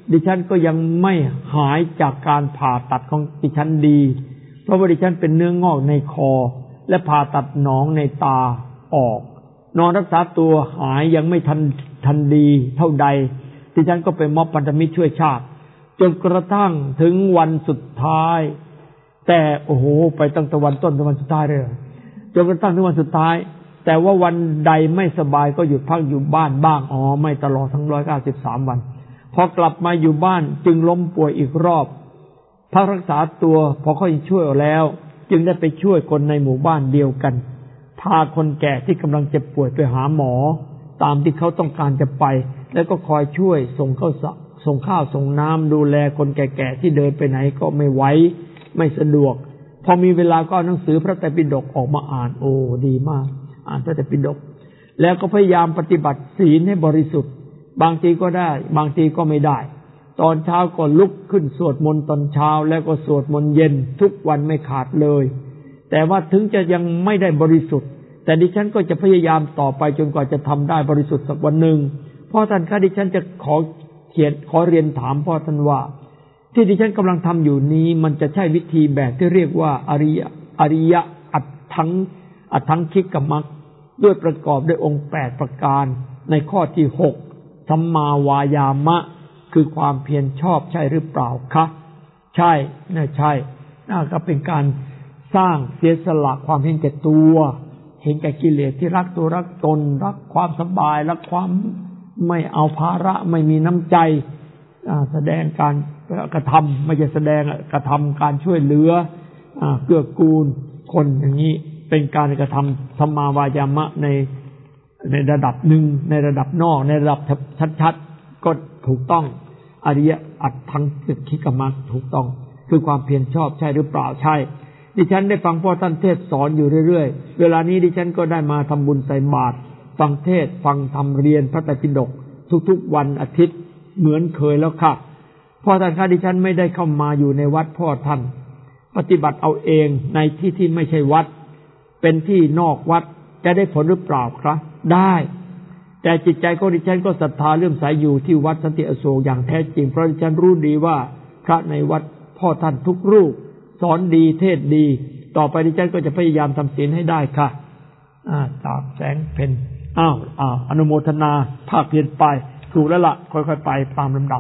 [SPEAKER 1] ดิฉันก็ยังไม่หายจากการผ่าตัดของดิฉันดีเพราะว่าดิฉันเป็นเนื้องอกในคอและผ่าตัดหนองในตาออกนอนรักษาตัวหายยังไม่ทันดีเท่าใดดิฉันก็ไปมอบพันธมิตรช่วยชาติจนกระทั่งถึงวันสุดท้ายแต่โอ้โหไปตั้งแต่วันต้นถึงวันสุดท้ายเลยจนกระทั่งถึงวันสุดท้ายแต่ว่าวันใดไม่สบายก็หยุดพักอยู่บ้านบ้างไม่ตลอดทั้ง193วันพอกลับมาอยู่บ้านจึงล้มป่วยอีกรอบพักรักษาตัวพอเขาช่วยแล้วจึงได้ไปช่วยคนในหมู่บ้านเดียวกันพาคนแก่ที่กำลังเจ็บป่วยไปหาหมอตามที่เขาต้องการจะไปแล้วก็คอยช่วยส่งข้าวส่งน้ำดูแลคนแก่ๆที่เดินไปไหนก็ไม่ไหวไม่สะดวกพอมีเวลาก็เอาหนังสือพระไตรปิฎกออกมาอ่านดีมากอ่านพระไตรปิฎกแล้วก็พยายามปฏิบัติศีลให้บริสุทธิ์บางทีก็ได้บางทีก็ไม่ได้ตอนเช้าก็ลุกขึ้นสวดมนต์ตอนเช้าแล้วก็สวดมนต์เย็นทุกวันไม่ขาดเลยแต่ว่าถึงจะยังไม่ได้บริสุทธิ์แต่ดิฉันก็จะพยายามต่อไปจนกว่าจะทำได้บริสุทธิ์สักวันหนึ่งพ่อท่านคะดิฉันจะขอเรียนถามพ่อท่านว่าที่ดิฉันกำลังทำอยู่นี้มันจะใช่วิธีแบบที่เรียกว่าอริยอัตถังคิกมัคด้วยประกอบด้วยองค์8ประการในข้อที่6สัมมาวายามะคือความเพียรชอบใช่หรือเปล่าคะใช่น่าใช่น่าก็เป็นการสร้างเสียสละความเห็นแก่ตัวเห็นแก่กิเลสที่รักตัวรักตนรักความสบายรักความไม่เอาภาระไม่มีน้ำใจแสดงการกระทำไม่ใช่แสดงกระทำการช่วยเหลือเกื้อกูลคนอย่างนี้เป็นการกระทำสัมมาวายามะในระดับหนึ่งในระดับนอกในระดับชัดๆก็ถูกต้องอริยอัตถังคิกมัคถูกต้องคือความเพียรชอบใช่หรือเปล่าใช่ดิฉันได้ฟังพ่อท่านเทศสอนอยู่เรื่อยๆเวลานี้ดิฉันก็ได้มาทำบุญใส่บาตรฟังเทศฟังธรรมเรียนพระไตรปิฎกทุกๆวันอาทิตย์เหมือนเคยแล้วค่ะพ่อท่านคะดิฉันไม่ได้เข้ามาอยู่ในวัดพ่อท่านปฏิบัติเอาเองในที่ไม่ใช่วัดเป็นที่นอกวัดจะได้ผลหรือเปล่าครับได้แต่จิตใจของดิฉันก็ศรัทธาเลื่อมใสอยู่ที่วัดสันติอโศกอย่างแท้จริงเพราะดิฉันรู้ดีว่าพระในวัดพ่อท่านทุกรูปสอนดีเทศดีต่อไปดิฉันก็จะพยายามทำศีลให้ได้ค่ะตามแสงเพ็ญอนุโมทนาภาคเพียรไปถูกแล้วล่ะค่อยๆไปตามลำดับ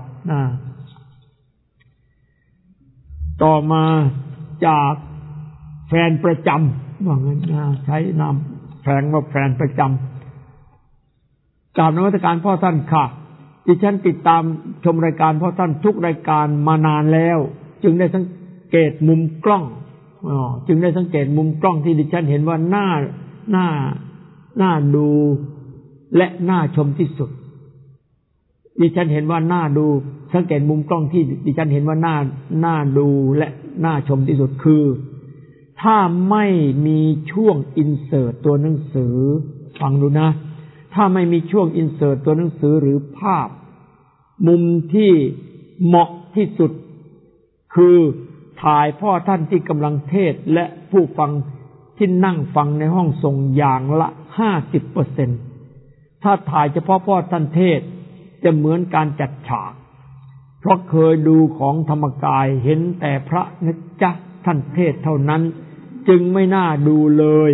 [SPEAKER 1] ต่อมาจากแฟนประจำว่างั้นใช้นามแฝงว่าแฟนประจำกราบนมัสการพ่อท่านค่ะดิฉันติดตามชมรายการพ่อท่านทุกรายการมานานแล้วจึงได้สังเกตมุมกล้องที่ดิฉันเห็นว่าน่าดูและน่าชมที่สุดดิฉันเห็นว่าน่าดูสังเกตมุมกล้องที่ดิฉันเห็นว่าน่าดูและน่าชมที่สุดคือถ้าไม่มีช่วงอินเสิร์ตตัวหนังสือฟังดูนะถ้าไม่มีช่วงอินเสิร์ตตัวหนังสือหรือภาพมุมที่เหมาะที่สุดคือถ่ายพ่อท่านที่กำลังเทศและผู้ฟังที่นั่งฟังในห้องส่งอย่างละ 50% ถ้าถ่ายเฉพาะพ่อท่านเทศจะเหมือนการจัดฉากเพราะเคยดูของธรรมกายเห็นแต่พระนะจ๊ะท่านเทศเท่านั้นจึงไม่น่าดูเลย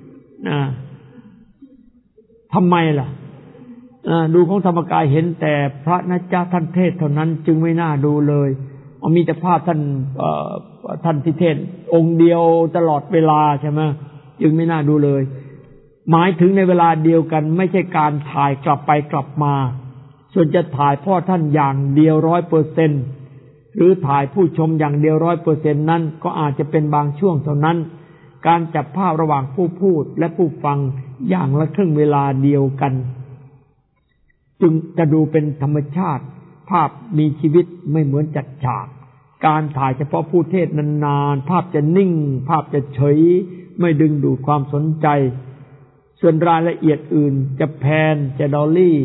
[SPEAKER 1] ทำไมล่ะดูของธรรมกายเห็นแต่พระนะจ๊ะท่านเทศเท่านั้นจึงไม่น่าดูเลยมีแต่ภาพท่านที่เทศองค์เดียวตลอดเวลาใช่ไหมจึงไม่น่าดูเลยหมายถึงในเวลาเดียวกันไม่ใช่การถ่ายกลับไปกลับมาส่วนจะถ่ายพ่อท่านอย่างเดียว 100% หรือถ่ายผู้ชมอย่างเดียว 100% นั้นก็อาจจะเป็นบางช่วงเท่านั้นการจับภาพระหว่างผู้พูดและผู้ฟังอย่างละครึ่งเวลาเดียวกันจึงจะดูเป็นธรรมชาติภาพมีชีวิตไม่เหมือนจัดฉากการถ่ายเฉพาะผู้เทศนานๆภาพจะนิ่งภาพจะเฉยไม่ดึงดูดความสนใจส่วนรายละเอียดอื่นจะแพนจะดอลลี่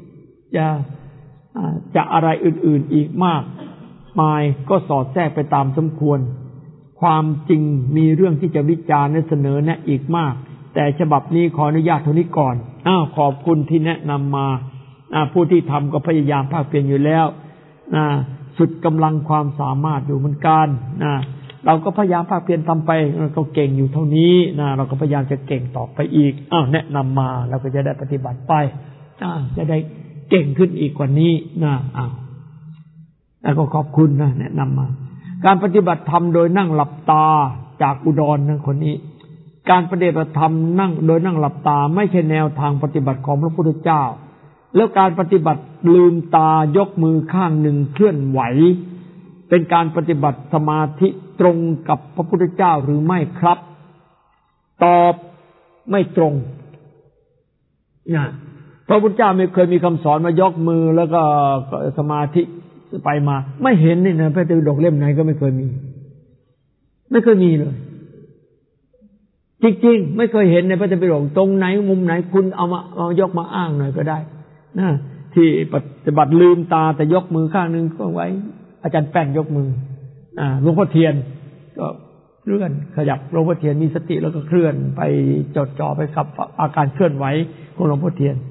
[SPEAKER 1] จะอะไรอื่นๆอีกมากมายก็สอดแทรกไปตามสมควรความจริงมีเรื่องที่จะวิจารณ์และเสนอแนะอีกมากแต่ฉบับนี้ขออนุญาตเท่านี้ก่อนขอบคุณที่แนะนำมาผู้ที่ทำก็พยายามภาคเพียรอยู่แล้วสุดกำลังความสามารถอยู่เหมือนกันเราก็พยายามภาคเพียรทำไปก็เก่งอยู่เท่านี้เราก็พยายามจะเก่งต่อไปอีกแนะนำมาเราก็จะได้ปฏิบัติไปจะได้เก่งขึ้นอีกกว่านี้แล้วก็ขอบคุณแนะนำมาการปฏิบัติธรรมโดยนั่งหลับตาจากอุดรคนนี้การปฏิบัติธรรมนั่งโดยนั่งหลับตาไม่ใช่แนวทางปฏิบัติของพระพุทธเจ้าแล้วการปฏิบัติลืมตายกมือข้างหนึ่งเคลื่อนไหวเป็นการปฏิบัติสมาธิตรงกับพระพุทธเจ้าหรือไม่ครับตอบไม่ตรงพระพุทธเจ้าไม่เคยมีคำสอนมายกมือแล้วก็สมาธิไปมาไม่เห็นนี่นะพระไตรปิฎกเล่มไหนก็ไม่เคยมีเลยจริงๆไม่เคยเห็นในพระไตรปิฎกตรงไหนมุมไหนคุณเอายกมาอ้างหน่อยก็ได้ที่ปฏิบัติลืมตาแต่ยกมือข้างนึงก็ไว้อาจารย์แป้นยกมือหลวงพ่อเทียนก็เคลื่อนขยับหลวงพ่อเทียนมีสติแล้วก็เคลื่อนไปจดจ่อไปกับอาการเคลื่อนไหวของหลวงพ่อเทียน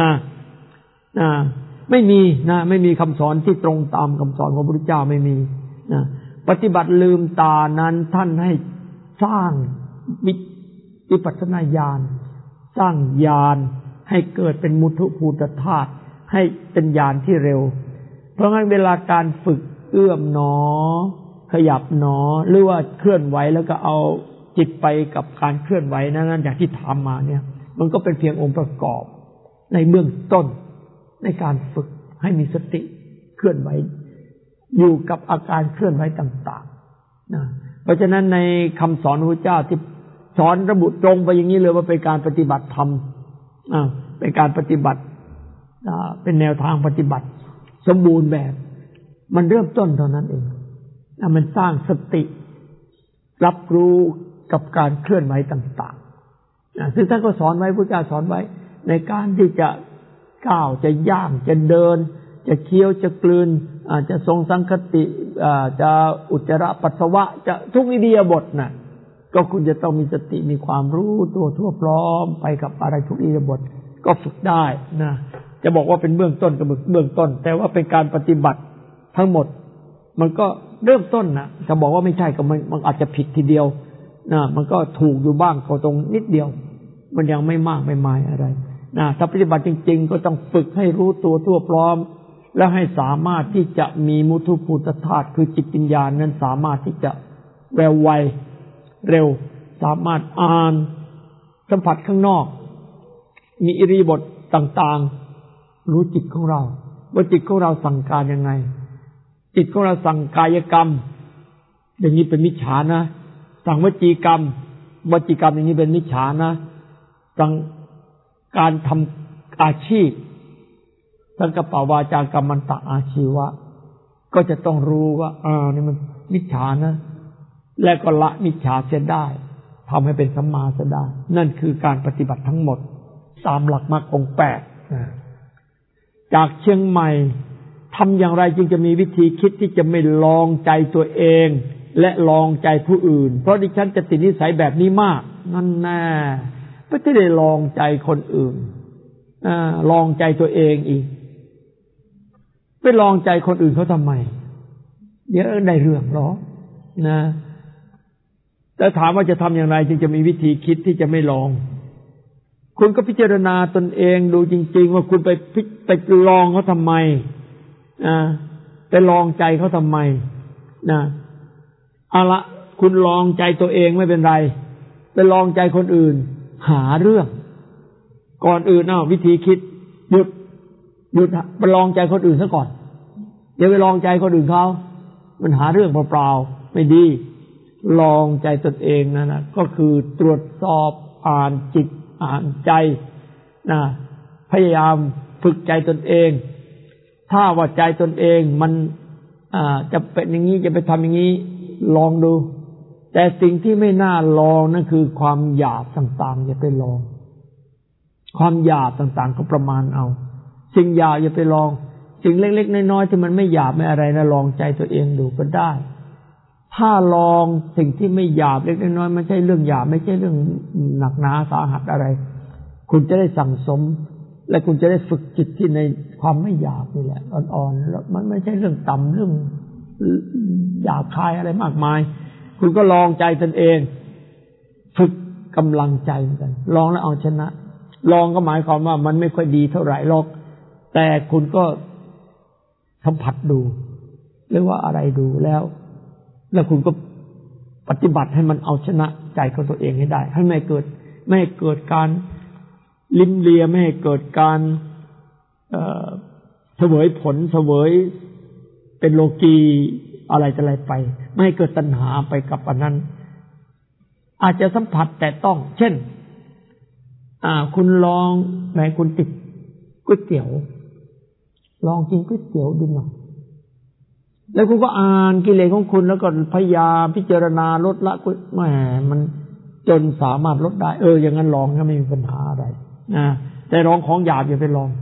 [SPEAKER 1] ไม่มีคำสอนที่ตรงตามคำสอนของพระพุทธเจ้าไม่มีปฏิบัติลืมตานั้นท่านให้สร้างวิปัสสนาญาณสร้างญาณให้เกิดเป็นมุทุภูตธาตุให้เป็นญาณที่เร็วเพราะงั้นเวลาการฝึกเอื้อมหนอขยับหนอหรือว่าเคลื่อนไหวแล้วก็เอาจิตไปกับการเคลื่อนไหวนั้นอย่างที่ทำมาเนี่ยมันก็เป็นเพียงองค์ประกอบในเบื้องต้นในการฝึกให้มีสติเคลื่อนไหวอยู่กับอาการเคลื่อนไหวต่างๆเพราะฉะนั้นในคำสอนของพระเจ้าที่สอนระบุตรงไปอย่างนี้เลยว่าเป็นการปฏิบัติธรรมเป็นการปฏิบัติเป็นแนวทางปฏิบัติสมบูรณ์แบบมันเริ่มต้นเท่านั้นเองมันสร้างสติรับรู้กับการเคลื่อนไหวต่างๆซึ่งท่านก็สอนไว้พระเจ้าสอนไว้ในการที่จะก้าวจะย่างจะเดินจะเคี้ยวจะกลืนจะทรงสังคติจะอุจจาระปัสสาวะจะทุกอิริยาบถก็คุณจะต้องมีสติมีความรู้ตัวทั่วพร้อมไปกับอะไรทุกอิริยาบถก็ฝึกได้จะบอกว่าเป็นเบื้องต้นก็เบื้องต้นแต่ว่าเป็นการปฏิบัติทั้งหมดมันก็เริ่มต้นจะบอกว่าไม่ใช่ก็มันอาจจะผิดทีเดียวมันก็ถูกอยู่บ้างก็ตรงนิดเดียวมันยังไม่มากไม่มายอะไรถ้าปฏิบัติจริงๆก็ต้องฝึกให้รู้ตัวทั่วพร้อมแล้วให้สามารถที่จะมีมุทุภูตธาตุคือจิตวิญญาณนั้นสามารถที่จะแววไวเร็วสามารถอ่านสัมผัสข้างนอกมีอิริยาบถต่างๆรู้จิตของเราว่าจิตของเราสั่งการยังไงจิตของเราสั่งกายกรรมอย่างนี้เป็นมิจฉานะสั่งวจีกรรมอย่างนี้เป็นมิจฉานะสั่งการทำอาชีพสังกัปปวาจากรรมันตะอาชีวะก็จะต้องรู้ว่านี่มันมิจฉานะและก็ละมิจฉาเสียได้ทำให้เป็นสัมมาเสียได้นั่นคือการปฏิบัติทั้งหมดตามหลักมรรคองค์8จากเชียงใหม่ทำอย่างไรจึงจะมีวิธีคิดที่จะไม่ลองใจตัวเองและลองใจผู้อื่นเพราะดิฉันจะติดนิสัยแบบนี้มากนั่นแน่ไม่ได้ลองใจคนอื่นลองใจตัวเองอีกไปลองใจคนอื่นเขาทำไมเดี๋ยวได้เรื่องหรอแต่ถามว่าจะทำอย่างไรจึงจะมีวิธีคิดที่จะไม่ลองคุณก็พิจารณาตนเองดูจริงๆว่าคุณไปลองเขาทำไมไปลองใจเขาทำไมเอาละคุณลองใจตัวเองไม่เป็นไรไปลองใจคนอื่นหาเรื่องก่อนอื่นวิธีคิดหยุดไปลองใจคนอื่นซะก่อนอย่าไปลองใจคนอื่นเขามันหาเรื่องเปล่าๆไม่ดีลองใจตนเองนั่นนะก็คือตรวจสอบอ่านจิตอ่านใจพยายามฝึกใจตนเองถ้าว่าใจตนเองมันจะเป็นอย่างนี้จะไปทำอย่างนี้ลองดูแต่สิ่งที่ไม่น่าลองนั่นคือความหยาบต่างๆอย่าไปลองความหยาบต่างๆก็ประมาณเอาสิ่งหยาบอย่าไปลองสิ่งเล็กๆน้อยๆที่มันไม่หยาบไม่อะไรนะลองใจตัวเองดูก็ได้ถ้าลองสิ่งที่ไม่หยาบเล็กน้อยไม่ใช่เรื่องหยาบไม่ใช่เรื่องหนักหนาสาหัสอะไรคุณจะได้สั่งสมและคุณจะได้ฝึกจิตที่ในความไม่หยาบนี่แหละอ่อนๆแล้วมันไม่ใช่เรื่องต่ำเรื่องหยาบคายอะไรมากมายคุณก็ลองใจตนเองฝึกกำลังใจกันลองแล้วเอาชนะลองก็หมายความว่ามันไม่ค่อยดีเท่าไหร่หรอกแต่คุณก็สัมผัสดูหรือว่าอะไรดูแล้วคุณก็ปฏิบัติให้มันเอาชนะใจของตัวเองให้ได้ให้ไม่เกิดการลิ้มเลียไม่ให้เกิดการเสวยผลเสวยเป็นโลกีอะไรไปไม่ให้เกิดตัณหาไปกับอันนั้นอาจจะสัมผัสแต่ต้องเช่นคุณลองแม้คุณติดก๋วยเตี๋ยวลองกินก๋วยเตี๋ยวดูหน่อยแล้วคุณก็อ่านกิเลสของคุณแล้วก็พยายามพิจารณาลดละแหมมันจนสามารถลดได้อย่างนั้นลองก็ไม่มีปัญหาอะไรแต่ลองของหยาบอย่าไปลอง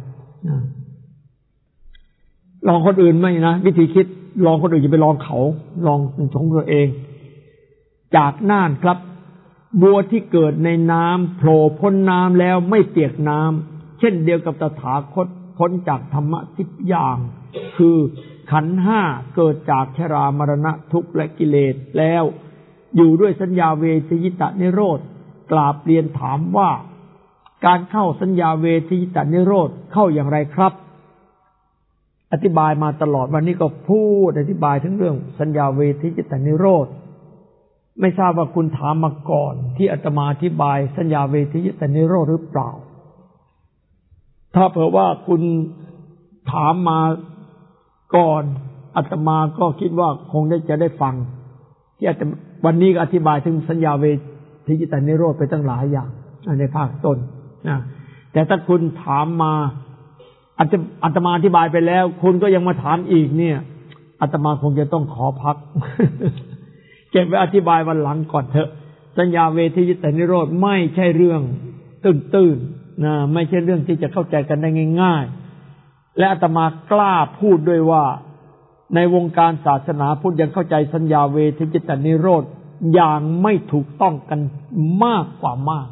[SPEAKER 1] ลองคนอื่นไม่นะวิธีคิดลองคนอื่นอย่าไปลองเขาลองของตัวเองจากน่านครับบัวที่เกิดในน้ำโผล่พ้นน้ำแล้วไม่เปียกน้ำเช่นเดียวกับตถาคตพ้นจากธรรมะ10อย่างคือขันธ์5เกิดจากชรามรณะทุกข์และกิเลสแล้วอยู่ด้วยสัญญาเวทยิตะนิโรธกราบเรียนถามว่าการเข้าสัญญาเวทยิตะนิโรธเข้าอย่างไรครับอธิบายมาตลอดวันนี้ก็พูดอธิบายถึงเรื่องสัญญาเวทยิตะนิโรธไม่ทราบว่าคุณถามมาก่อนที่อาตมาอธิบายสัญญาเวทยิตะนิโรธหรือเปล่าถ้าเผื่อว่าคุณถามมาก่อนอาตมาก็คิดว่าคงจะได้ฟังที่อาตมาวันนี้ก็อธิบายถึงสัญญาเวทยิตะนิโรธไปตั้งหลายอย่างในภาคต้นนะแต่ถ้าคุณถามมาอาตมาอธิบายไปแล้วคุณก็ยังมาถามอีกเนี่ยอาตมาคงจะต้องขอพัก เก็บไว้อธิบายวันหลังก่อนเถอะสัญญาเวทยิตะนิโรธไม่ใช่เรื่องตื้นๆนะไม่ใช่เรื่องที่จะเข้าใจกันได้ง่ายๆและอาตมากล้าพูดด้วยว่าในวงการศาสนาพุทธยังเข้าใจสัญญาเวทยิตะนิโรธอย่างไม่ถูกต้องกันมากกว่ามาก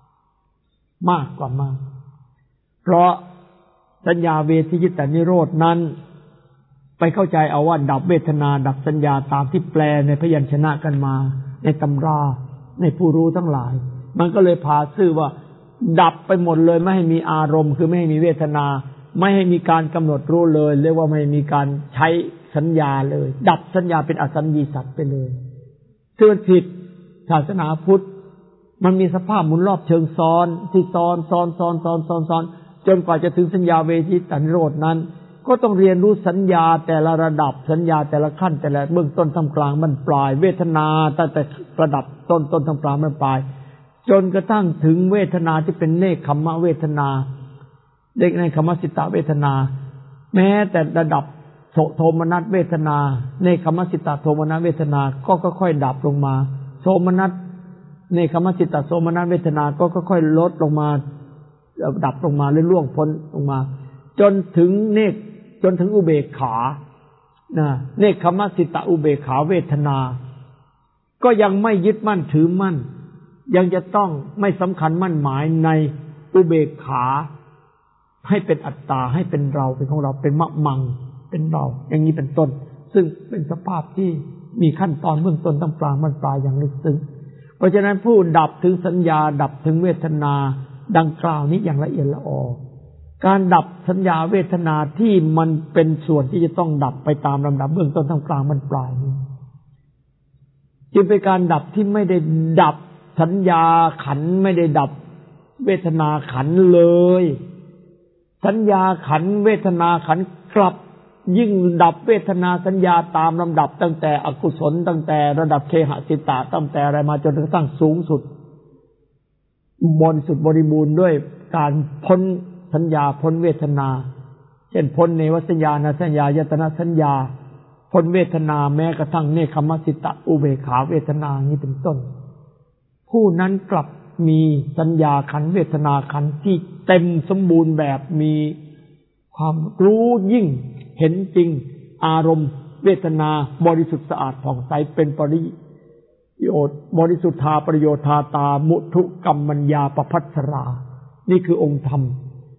[SPEAKER 1] เพราะสัญญาเวทยิตะนิโรธนั้นไปเข้าใจเอาว่าดับเวทนาดับสัญญาตามที่แปลในพยัญชนะกันมาในตำราในผู้รู้ทั้งหลายมันก็เลยพาซื่อว่าดับไปหมดเลยไม่ให้มีอารมณ์คือไม่ให้มีเวทนาไม่ให้มีการกำหนดรู้เลยเรียกว่าไม่มีการใช้สัญญาเลยดับสัญญาเป็นอสัญญีสัตว์ไปเลยซึ่งผิดศาสนาพุทธมันมีสภาพหมุนรอบเชิงซ้อนที่ซ้อนจนกว่าจะถึงสัญญาเวทยิตะนิโรธนั้นก็ต้องเรียนรู้สัญญาแต่ละระดับสัญญาแต่ละขั้นแต่ละเบื้องต้นท่ามกลางมันปลายเวทนาตั้งแต่ระดับต้นท่ามกลางมันปลายจนกระทั่งถึงเวทนาที่เป็นเนคขมเวทนาเด็กในขมสิตเวทนาแม้แต่ระดับโทมนัสเวทนาเนคขมสิตโทมนัสเวทนาก็ค่อยๆดับลงมาโทมนัสเนคขมสิตโทมนัสเวทนาก็ค่อยๆลดลงมาดับลงมาหรือล่วงพ้นลงมาจนถึงอุเบกขาเนคขมสิตอุเบกขาเวทนาก็ยังไม่ยึดมั่นถือมั่นยังจะต้องไม่สำคัญมั่นหมายในอุเบกขาให้เป็นอัตตาให้เป็นเราเป็นของเราเป็นมะมังเป็นเราอย่างนี้เป็นต้นซึ่งเป็นสภาพที่มีขั้นตอนเบื้องต้นท่ามกลางมันปลายอย่างลึกซึ้งเพราะฉะนั้นผู้ดับถึงสัญญาดับถึงเวทนาดังกล่าวนี้อย่างละเอียดละออการดับสัญญาเวทนาที่มันเป็นส่วนที่จะต้องดับไปตามลำดับเบื้องต้นท่ามกลางมันปลายนี้จึงเป็นการดับที่ไม่ได้ดับสัญญาขันธ์ไม่ได้ดับเวทนาขันธ์เลยสัญญาขันธ์เวทนาขันธ์กลับยิ่งดับเวทนาสัญญาตามลำดับตั้งแต่อกุศลตั้งแต่ระดับเคหสิตะตั้งแต่อะไรมาจนกระทั่งสูงสุดบริสุทธิ์บริบูรณ์ด้วยการพ้นสัญญาพ้นเวทนาเช่นพ้นเนวสัญญาณสัญญายตนะสัญญาพ้นเวทนาแม้กระทั่งเนคขมสิตอุเบกขาเวทนานี้เป็นต้นผู้นั้นกลับมีสัญญาขันธ์เวทนาขันธ์ที่เต็มสมบูรณ์แบบมีความรู้ยิ่งเห็นจริงอารมณ์เวทนาบริสุทธิ์สะอาดผ่องใสเป็นปริโยชน์บริสุทธาประโยชน์ตามุทุกัมมัญญาปภัสสรานี่คือองค์ธรรม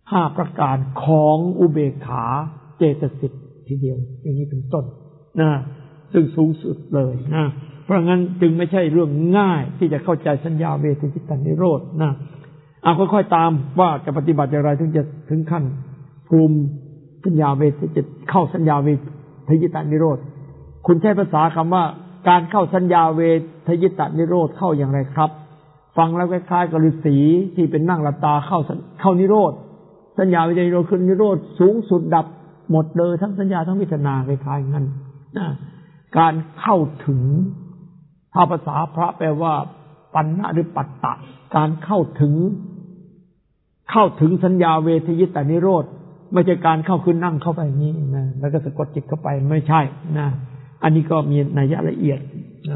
[SPEAKER 1] 5ประการของอุเบกขาเจตสิกทีเดียวอย่างนี้เป็นต้นนะซึ่งสูงสุดเลยนะเพราะงั้นจึงไม่ใช่เรื่องง่ายที่จะเข้าใจสัญญาเวทจิตานิโรธนะค่อยๆตามว่าจะปฏิบัติอย่างไรถึงจะถึงขั้นภูมิสัญญาเวทจิตเข้าสัญญาเวทจิตานิโรธคุณใช้ภาษาคำว่าการเข้าสัญญาเวทยิตานิโรธเข้าอย่างไรครับฟังแล้วคล้ายๆกับฤาษีที่เป็นนั่งหลับตาเข้านิโรธสัญญาเวทนิโรธคือนิโรธสูงสุดดับหมดเลยทั้งสัญญาทั้งเวทนาคล้ายๆงั้นการเข้าถึงถ้าภาษาพระแปลว่าปัญญะหรือปัตตะการเข้าถึงสัญญาเวทยิตานิโรธไม่ใช่การเข้าขึ้นนั่งเข้าไปอย่างนี้นะแล้วก็สะกดจิตเข้าไปไม่ใช่นะอันนี้ก็มีนัยยะละเอียด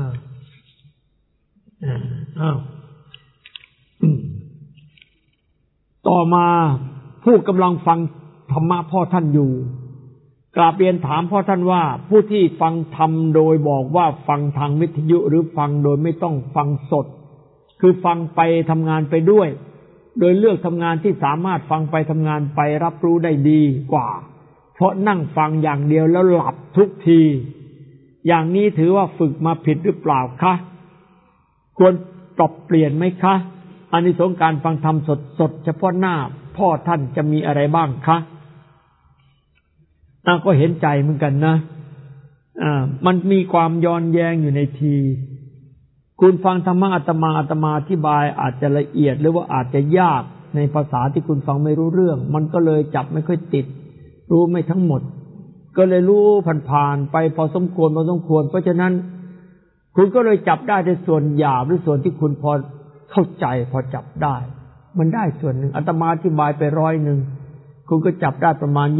[SPEAKER 1] ต่อมาผู้กำลังฟังธรรมะพ่อท่านอยู่กราบเรียนถามพ่อท่านว่าผู้ที่ฟังธรรมโดยบอกว่าฟังทางวิทยุหรือฟังโดยไม่ต้องฟังสดคือฟังไปทำงานไปด้วยโดยเลือกทำงานที่สามารถฟังไปทำงานไปรับรู้ได้ดีกว่าเพราะนั่งฟังอย่างเดียวแล้วหลับทุกทีอย่างนี้ถือว่าฝึกมาผิดหรือเปล่าคะควรปรับเปลี่ยนไหมคะอานิสงส์การฟังธรรมสดๆเฉพาะหน้าพ่อท่านจะมีอะไรบ้างคะก็เห็นใจเหมือนกันนะมันมีความย้อนแย้งอยู่ในทีคุณฟังธรรมะอาตมาอธิบายอาจจะละเอียดหรือว่าอาจจะยากในภาษาที่คุณฟังไม่รู้เรื่องมันก็เลยจับไม่ค่อยติดรู้ไม่ทั้งหมดก็เลยรู้ผ่านๆไปพอสมควรเพราะฉะนั้นคุณก็เลยจับได้ในส่วนหยาบหรือส่วนที่คุณพอเข้าใจพอจับได้มันได้ส่วนหนึ่งอาตมาอธิบายไป100คุณก็จับได้ประมาณ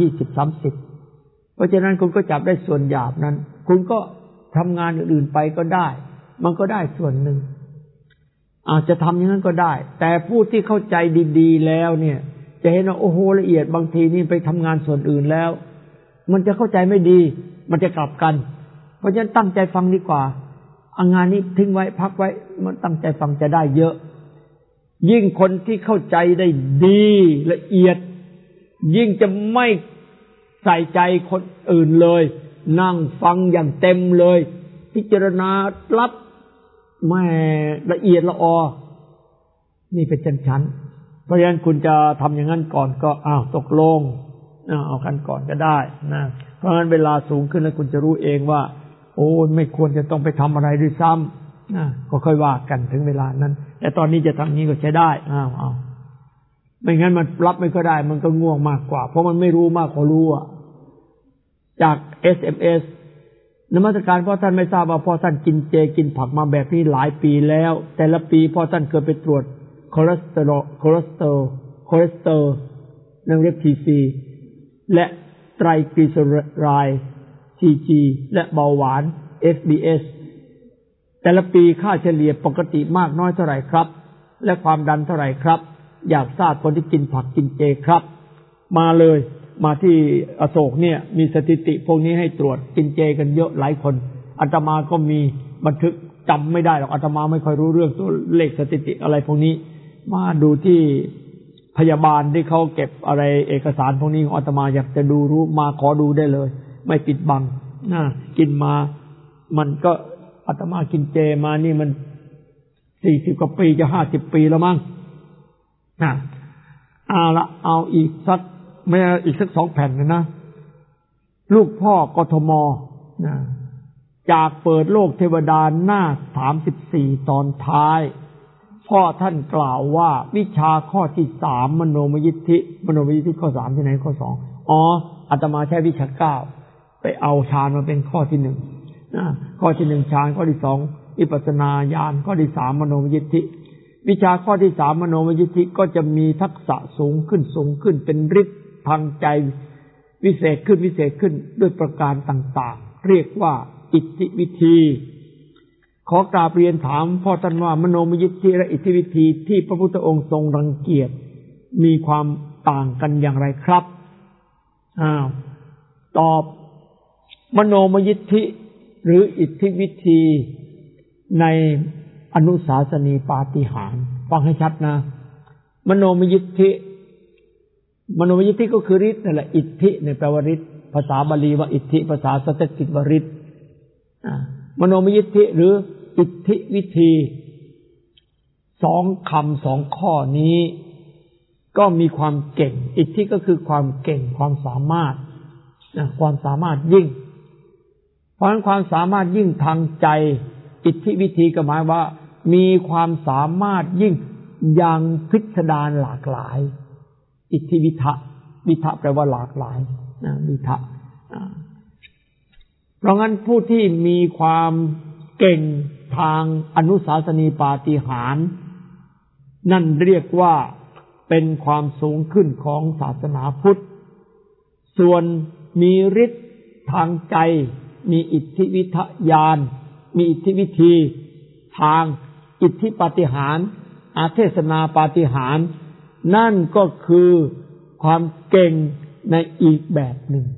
[SPEAKER 1] 20-30เพราะฉะนั้นคุณก็จับได้ส่วนหยาบนั้นคุณก็ทำงานอื่นๆไปก็ได้มันก็ได้ส่วนหนึ่งอาจจะทำอย่างนั้นก็ได้แต่ผู้ที่เข้าใจดีๆแล้วเนี่ยจะเห็นว่าโอ้โหละเอียดบางทีนี่ไปทำงานส่วนอื่นแล้วมันจะเข้าใจไม่ดีมันจะกลับกันเพราะฉะนั้นตั้งใจฟังดีกว่างานนี้ทิ้งไว้พักไว้มันตั้งใจฟังจะได้เยอะยิ่งคนที่เข้าใจได้ดีละเอียดยิ่งจะไม่ใส่ใจคนอื่นเลยนั่งฟังอย่างเต็มเลยพิจารณารับแม่ละเอียดละออนี่เป็นชั้นๆเพราะฉะนั้นคุณจะทำอย่างนั้นก่อนก็ตกลงเอากันก่อนก็ได้นะเพราะงั้นเวลาสูงขึ้นแล้วคุณจะรู้เองว่าโอ้ไม่ควรจะต้องไปทำอะไรด้วยซ้ำนะก็ค่อยว่ากันถึงเวลานั้นแต่ตอนนี้จะทำนี้ก็ใช้ได้ไม่งั้นมันรับไม่ก็ได้มันก็ง่วงมากกว่าเพราะมันไม่รู้มากกว่ารู้จาก SMS นมัสการพ่อท่านไม่ทราบว่าพ่อท่านกินเจกินผักมาแบบนี้หลายปีแล้วแต่ละปีพ่อท่านเคยไปตรวจคอเลสเตอรอลนั่นเรียก TC และไตรกลีเซอไรด์ TG และเบาหวาน FBS แต่ละปีค่าเฉลี่ยปกติมากน้อยเท่าไหร่ครับและความดันเท่าไหร่ครับอยากทราบคนที่กินผักกินเจครับมาเลยมาที่อโศกเนี่ยมีสถิติพวกนี้ให้ตรวจกินเจกันเยอะหลายคนอาตมาก็มีบันทึกจำไม่ได้หรอกอาตมาไม่ค่อยรู้เรื่องตัวเลขสถิติอะไรพวกนี้มาดูที่พยาบาลที่เขาเก็บอะไรเอกสารพวกนี้ของอาตมาอยากจะดูรู้มาขอดูได้เลยไม่ปิดบังกินมามันก็อาตมากินเจมานี่มัน40 กว่าปีจะ50 ปีแล้วมั้งเอาอีกสักไม่อีกสัก2 แผ่นนะลูกพ่อกทมจากเปิดโลกเทวดาหน้า34ตอนท้ายพ่อท่านกล่าวว่าวิชาข้อที่3มโนมยิทธิข้อ3ที่ไหนข้อ2อาตมาใช้วิชา9ไปเอาฌานมาเป็นข้อที่1ข้อที่1ฌานข้อที่2วิปัสสนาญาณข้อที่3มโนมยิทธิวิชาข้อที่3มโนมยิทธิก็จะมีทักษะสูงขึ้นเป็นฤทธิ์ทางใจวิเศษขึ้นด้วยประการต่างๆเรียกว่าอิทธิวิธีขอกราบเรียนถามพ่อท่านว่ามโนมยิทธิและอิทธิวิธีที่พระพุทธองค์ทรงรังเกียจมีความต่างกันอย่างไรครับตอบมโนมยิทธิหรืออิทธิวิธีในอนุสาสนีปาฏิหาริย์ฟังให้ชัดนะมโนมยิทธิมโนมยิทธิก็คือฤทธิ์นั่นแหละอิทธิเนี่ยแปลว่าฤทธิ์ภาษาบาลีว่าอิทธิภาษาสันสกฤตว่าฤทธิ์มโนมยิทธิหรืออิทธิวิธีสองคำสองข้อนี้ก็มีความเก่งอิทธิก็คือความเก่งความสามารถความสามารถยิ่งเพราะฉะนั้นความสามารถยิ่งทางใจอิทธิวิธีก็หมายว่ามีความสามารถยิ่งอย่างพิสดารหลากหลายอิทธิวิทะวิทะแปลว่าหลากหลายวิทะเพราะงั้นผู้ที่มีความเก่งทางอนุสาสนีปาฏิหาริย์นั่นเรียกว่าเป็นความสูงขึ้นของศาสนาพุทธส่วนมีฤทธิ์ทางใจมีอิทธิวิทยานมีอิทธิวิธีทางอิทธิปาฏิหาริย์อาเทศนาปาฏิหาริย์นั่นก็คือความเก่งในอีกแบบหนึ่ง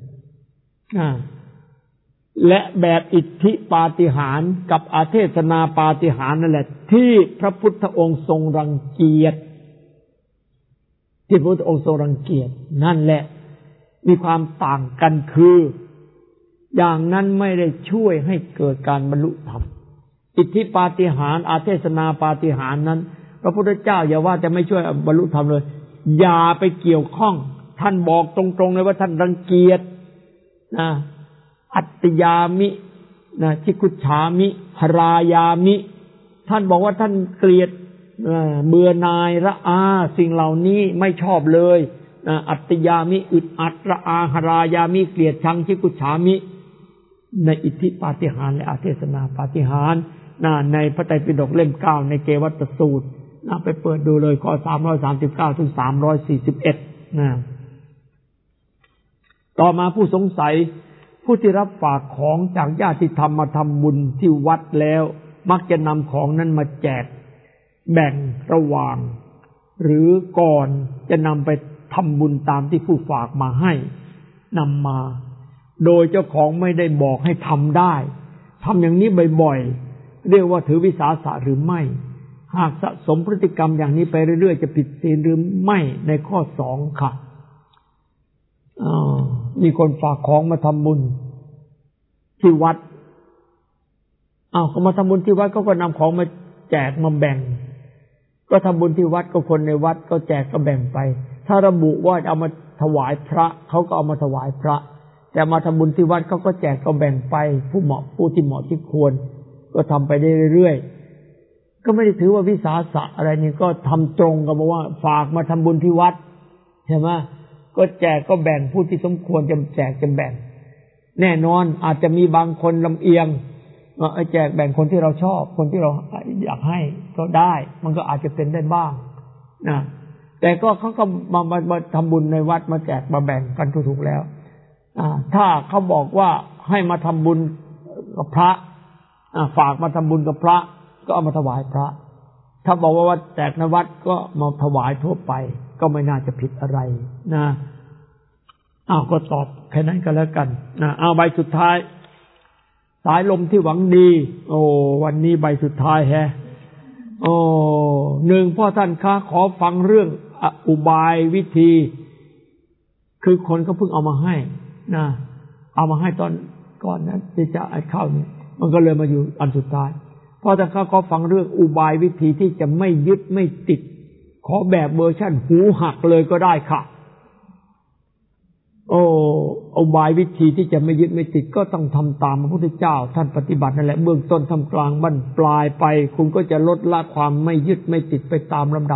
[SPEAKER 1] และแบบอิทธิปาฏิหาริย์กับอาเทศนาปาฏิหาริย์นั่นแหละที่พระพุทธองค์ทรงรังเกียจที่พระพุทธองค์ทรงรังเกียจนั่นแหละมีความต่างกันคืออย่างนั้นไม่ได้ช่วยให้เกิดการบรรลุธรรมอิทธิปาฏิหาริย์อาเทศนาปาฏิหาริย์นั้นพระพุทธเจ้าอย่าว่าจะไม่ช่วยบรรลุธรรมเลยอย่าไปเกี่ยวข้องท่านบอกตรงๆเลยว่าท่านรังเกียจอัตติยามิชิกุจฉามิหรายามิท่านบอกว่าท่านเกลียดเบื่อหน่ายระอาสิ่งเหล่านี้ไม่ชอบเลยอัตติยามิอึดอัดระอาหรายามิเกลียดชังชิกุจฉามิในอิทธิปาฏิหาริย์และอาเทศนาปาฏิหาริย์ในพระไตรปิฎกเล่ม9ในเกวัตสูตรไปเปิดดูเลยข้อ339ถึง341ต่อมาผู้สงสัยผู้ที่รับฝากของจากญาติธรรมมาทำบุญที่วัดแล้วมักจะนำของนั้นมาแจกแบ่งระหว่างหรือก่อนจะนำไปทำบุญตามที่ผู้ฝากมาให้นำมาโดยเจ้าของไม่ได้บอกให้ทำได้ทำอย่างนี้บ่อยๆเรียกว่าถือวิสาสะหรือไม่หากสะสมพฤติกรรมอย่างนี้ไปเรื่อยๆจะผิดศีลหรือไม่ในข้อ2ค่ะมีคนฝากของมาทำบุญที่วัดเขามาทำบุญที่วัดเขาก็นำของมาแจกมาแบ่งก็ทำบุญที่วัดก็คนในวัดก็แจกก็แบ่งไปถ้าระบุว่าเอามาถวายพระเขาก็เอามาถวายพระแต่มาทำบุญที่วัดเขาก็แจกก็แบ่งไปผู้ที่เหมาะที่ควรก็ทำไปได้เรื่อยๆก็ไม่ได้ถือว่าวิสาสะอะไรนี่ก็ทำตรงกับว่าฝากมาทำบุญที่วัดใช่ไหมก็แจกก็แบ่งผู้ที่สมควรจะแจกจะแบ่งแน่นอนอาจจะมีบางคนลำเอียงแจกแบ่งคนที่เราชอบคนที่เราอยากให้ก็ได้มันก็อาจจะเป็นได้บ้างนะแต่ก็เขาก็มาทำบุญในวัดมาแจกมาแบ่งกันถูกๆแล้วถ้าเขาบอกว่าให้มาทำบุญกับพระฝากมาทำบุญกับพระก็เอามาถวายพระถ้าบอกว่าแจกในวัดก็มาถวายทั่วไปก็ไม่น่าจะผิดอะไรนะก็ตอบแค่นั้นก็แล้วกันเอาใบสุดท้ายสายลมที่หวังดีวันนี้ใบสุดท้ายแฮะ1พ่อท่านคะขอฟังเรื่องอุบายวิธีคือคนก็เพิ่งเอามาให้นะเอามาให้ตอนก่อนนั้นที่จะเข้าเนี่ยมันก็เลยมาอยู่อันสุดท้ายพ่อท่านคะขอฟังเรื่องอุบายวิธีที่จะไม่ยึดไม่ติดขอแบบเวอร์ชั่นหูหักเลยก็ได้ค่ะอุบายวิธีที่จะไม่ยึดไม่ติดก็ต้องทำตามพระพุทธเจ้าท่านปฏิบัตินั่นแหละเบื้องต้นทำกลางบั้นปลายไปคุณก็จะลดละความไม่ยึดไม่ติดไปตามลำดับ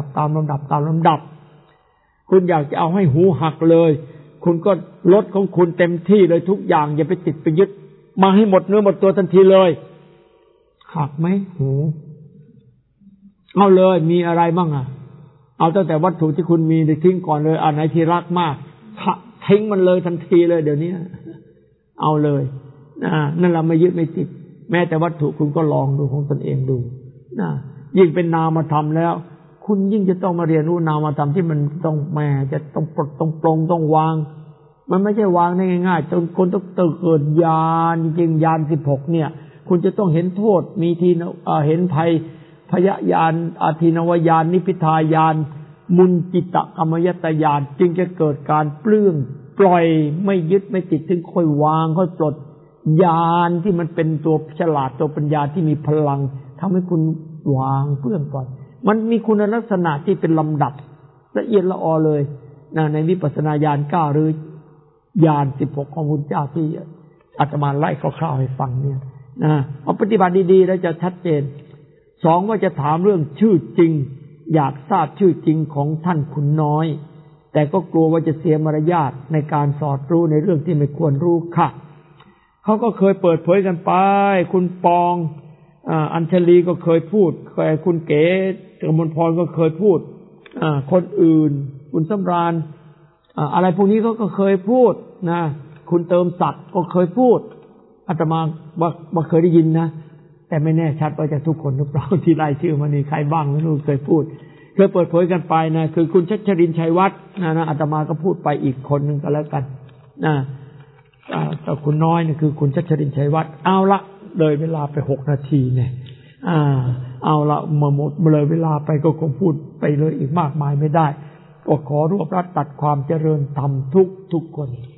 [SPEAKER 1] คุณอยากจะเอาให้หูหักเลยคุณก็ลดของคุณเต็มที่เลยทุกอย่างอย่าไปติดไปยึดมาให้หมดเนื้อหมดตัวทันทีเลยหักไหมหูเอาเลยมีอะไรบ้างเอาตั้งแต่วัตถุที่คุณมีทิ้งก่อนเลยอันไหนที่รักมากทิ้งมันเลยทันทีเลยเดี๋ยวนี้เอาเลยนั่นเราไม่ยึดไม่ติดแม้แต่วัตถุคุณก็ลองดูของตนเองดูยิ่งเป็นนามธรรมแล้วคุณยิ่งจะต้องมาเรียนรู้นามธรรมที่มันต้องจะต้องปลดต้องปลงต้องวางมันไม่ใช่วางได้ง่ายๆจนคนต้องเกิดญาณจริงญาณ16เนี่ยคุณจะต้องเห็นโทษมีทีเห็นภัยพยญาณอาทินวญาณนิพพิทายานมุนจิตกรรมยตญาณจึงจะเกิดการเปลื้องปล่อยไม่ยึดไม่ติดถึงค่อยวางค่อยปลดญาณที่มันเป็นตัวฉลาดตัวปัญญาที่มีพลังทำให้คุณวางเปลื้องปล่อยมันมีคุณลักษณะที่เป็นลำดับละเอียดละออเลยในวิปัสสนาญาณ9หรือญาณ16ของพระพุทธเจ้าที่อาตมาไล่คร่าวๆให้ฟังเนี่ยเอาปฏิบัติดีๆแล้วจะชัดเจน2ว่าจะถามเรื่องชื่อจริงอยากทราบชื่อจริงของท่านขุนน้อยแต่ก็กลัวว่าจะเสียมารยาทในการสอดรู้ในเรื่องที่ไม่ควรรู้ค่ะเขาก็เคยเปิดเผยกันไปคุณปองอัญชลีก็เคยพูดคุณเก๋กมลพรก็เคยพูดคนอื่นคุณสำราญอะไรพวกนี้เขาก็เคยพูดนะคุณเติมศักดิ์ก็เคยพูดอาตมาว่าเคยได้ยินนะแต่ไม่แน่ชัดว่าจะทุกคนหรือเปล่าที่ไล่ชื่อมานี่ใครบ้างไม่รู้เคยพูดเคยเปิดเผยกันไปนะคือคุณชัชรินทร์ชัยวัฒน์นะอาตมาก็พูดไปอีกคนนึงก็แล้วกันแต่คุณน้อยนี่คือคุณชัชรินทร์ชัยวัฒน์เอาละเลยเวลาไป6 นาทีเนี่ยเอาละมาหมดเลยเวลาไปก็คงพูดไปเลยอีกมากมายไม่ได้ก็ขอรวบรัดตัดความเจริญธรรมทุกคน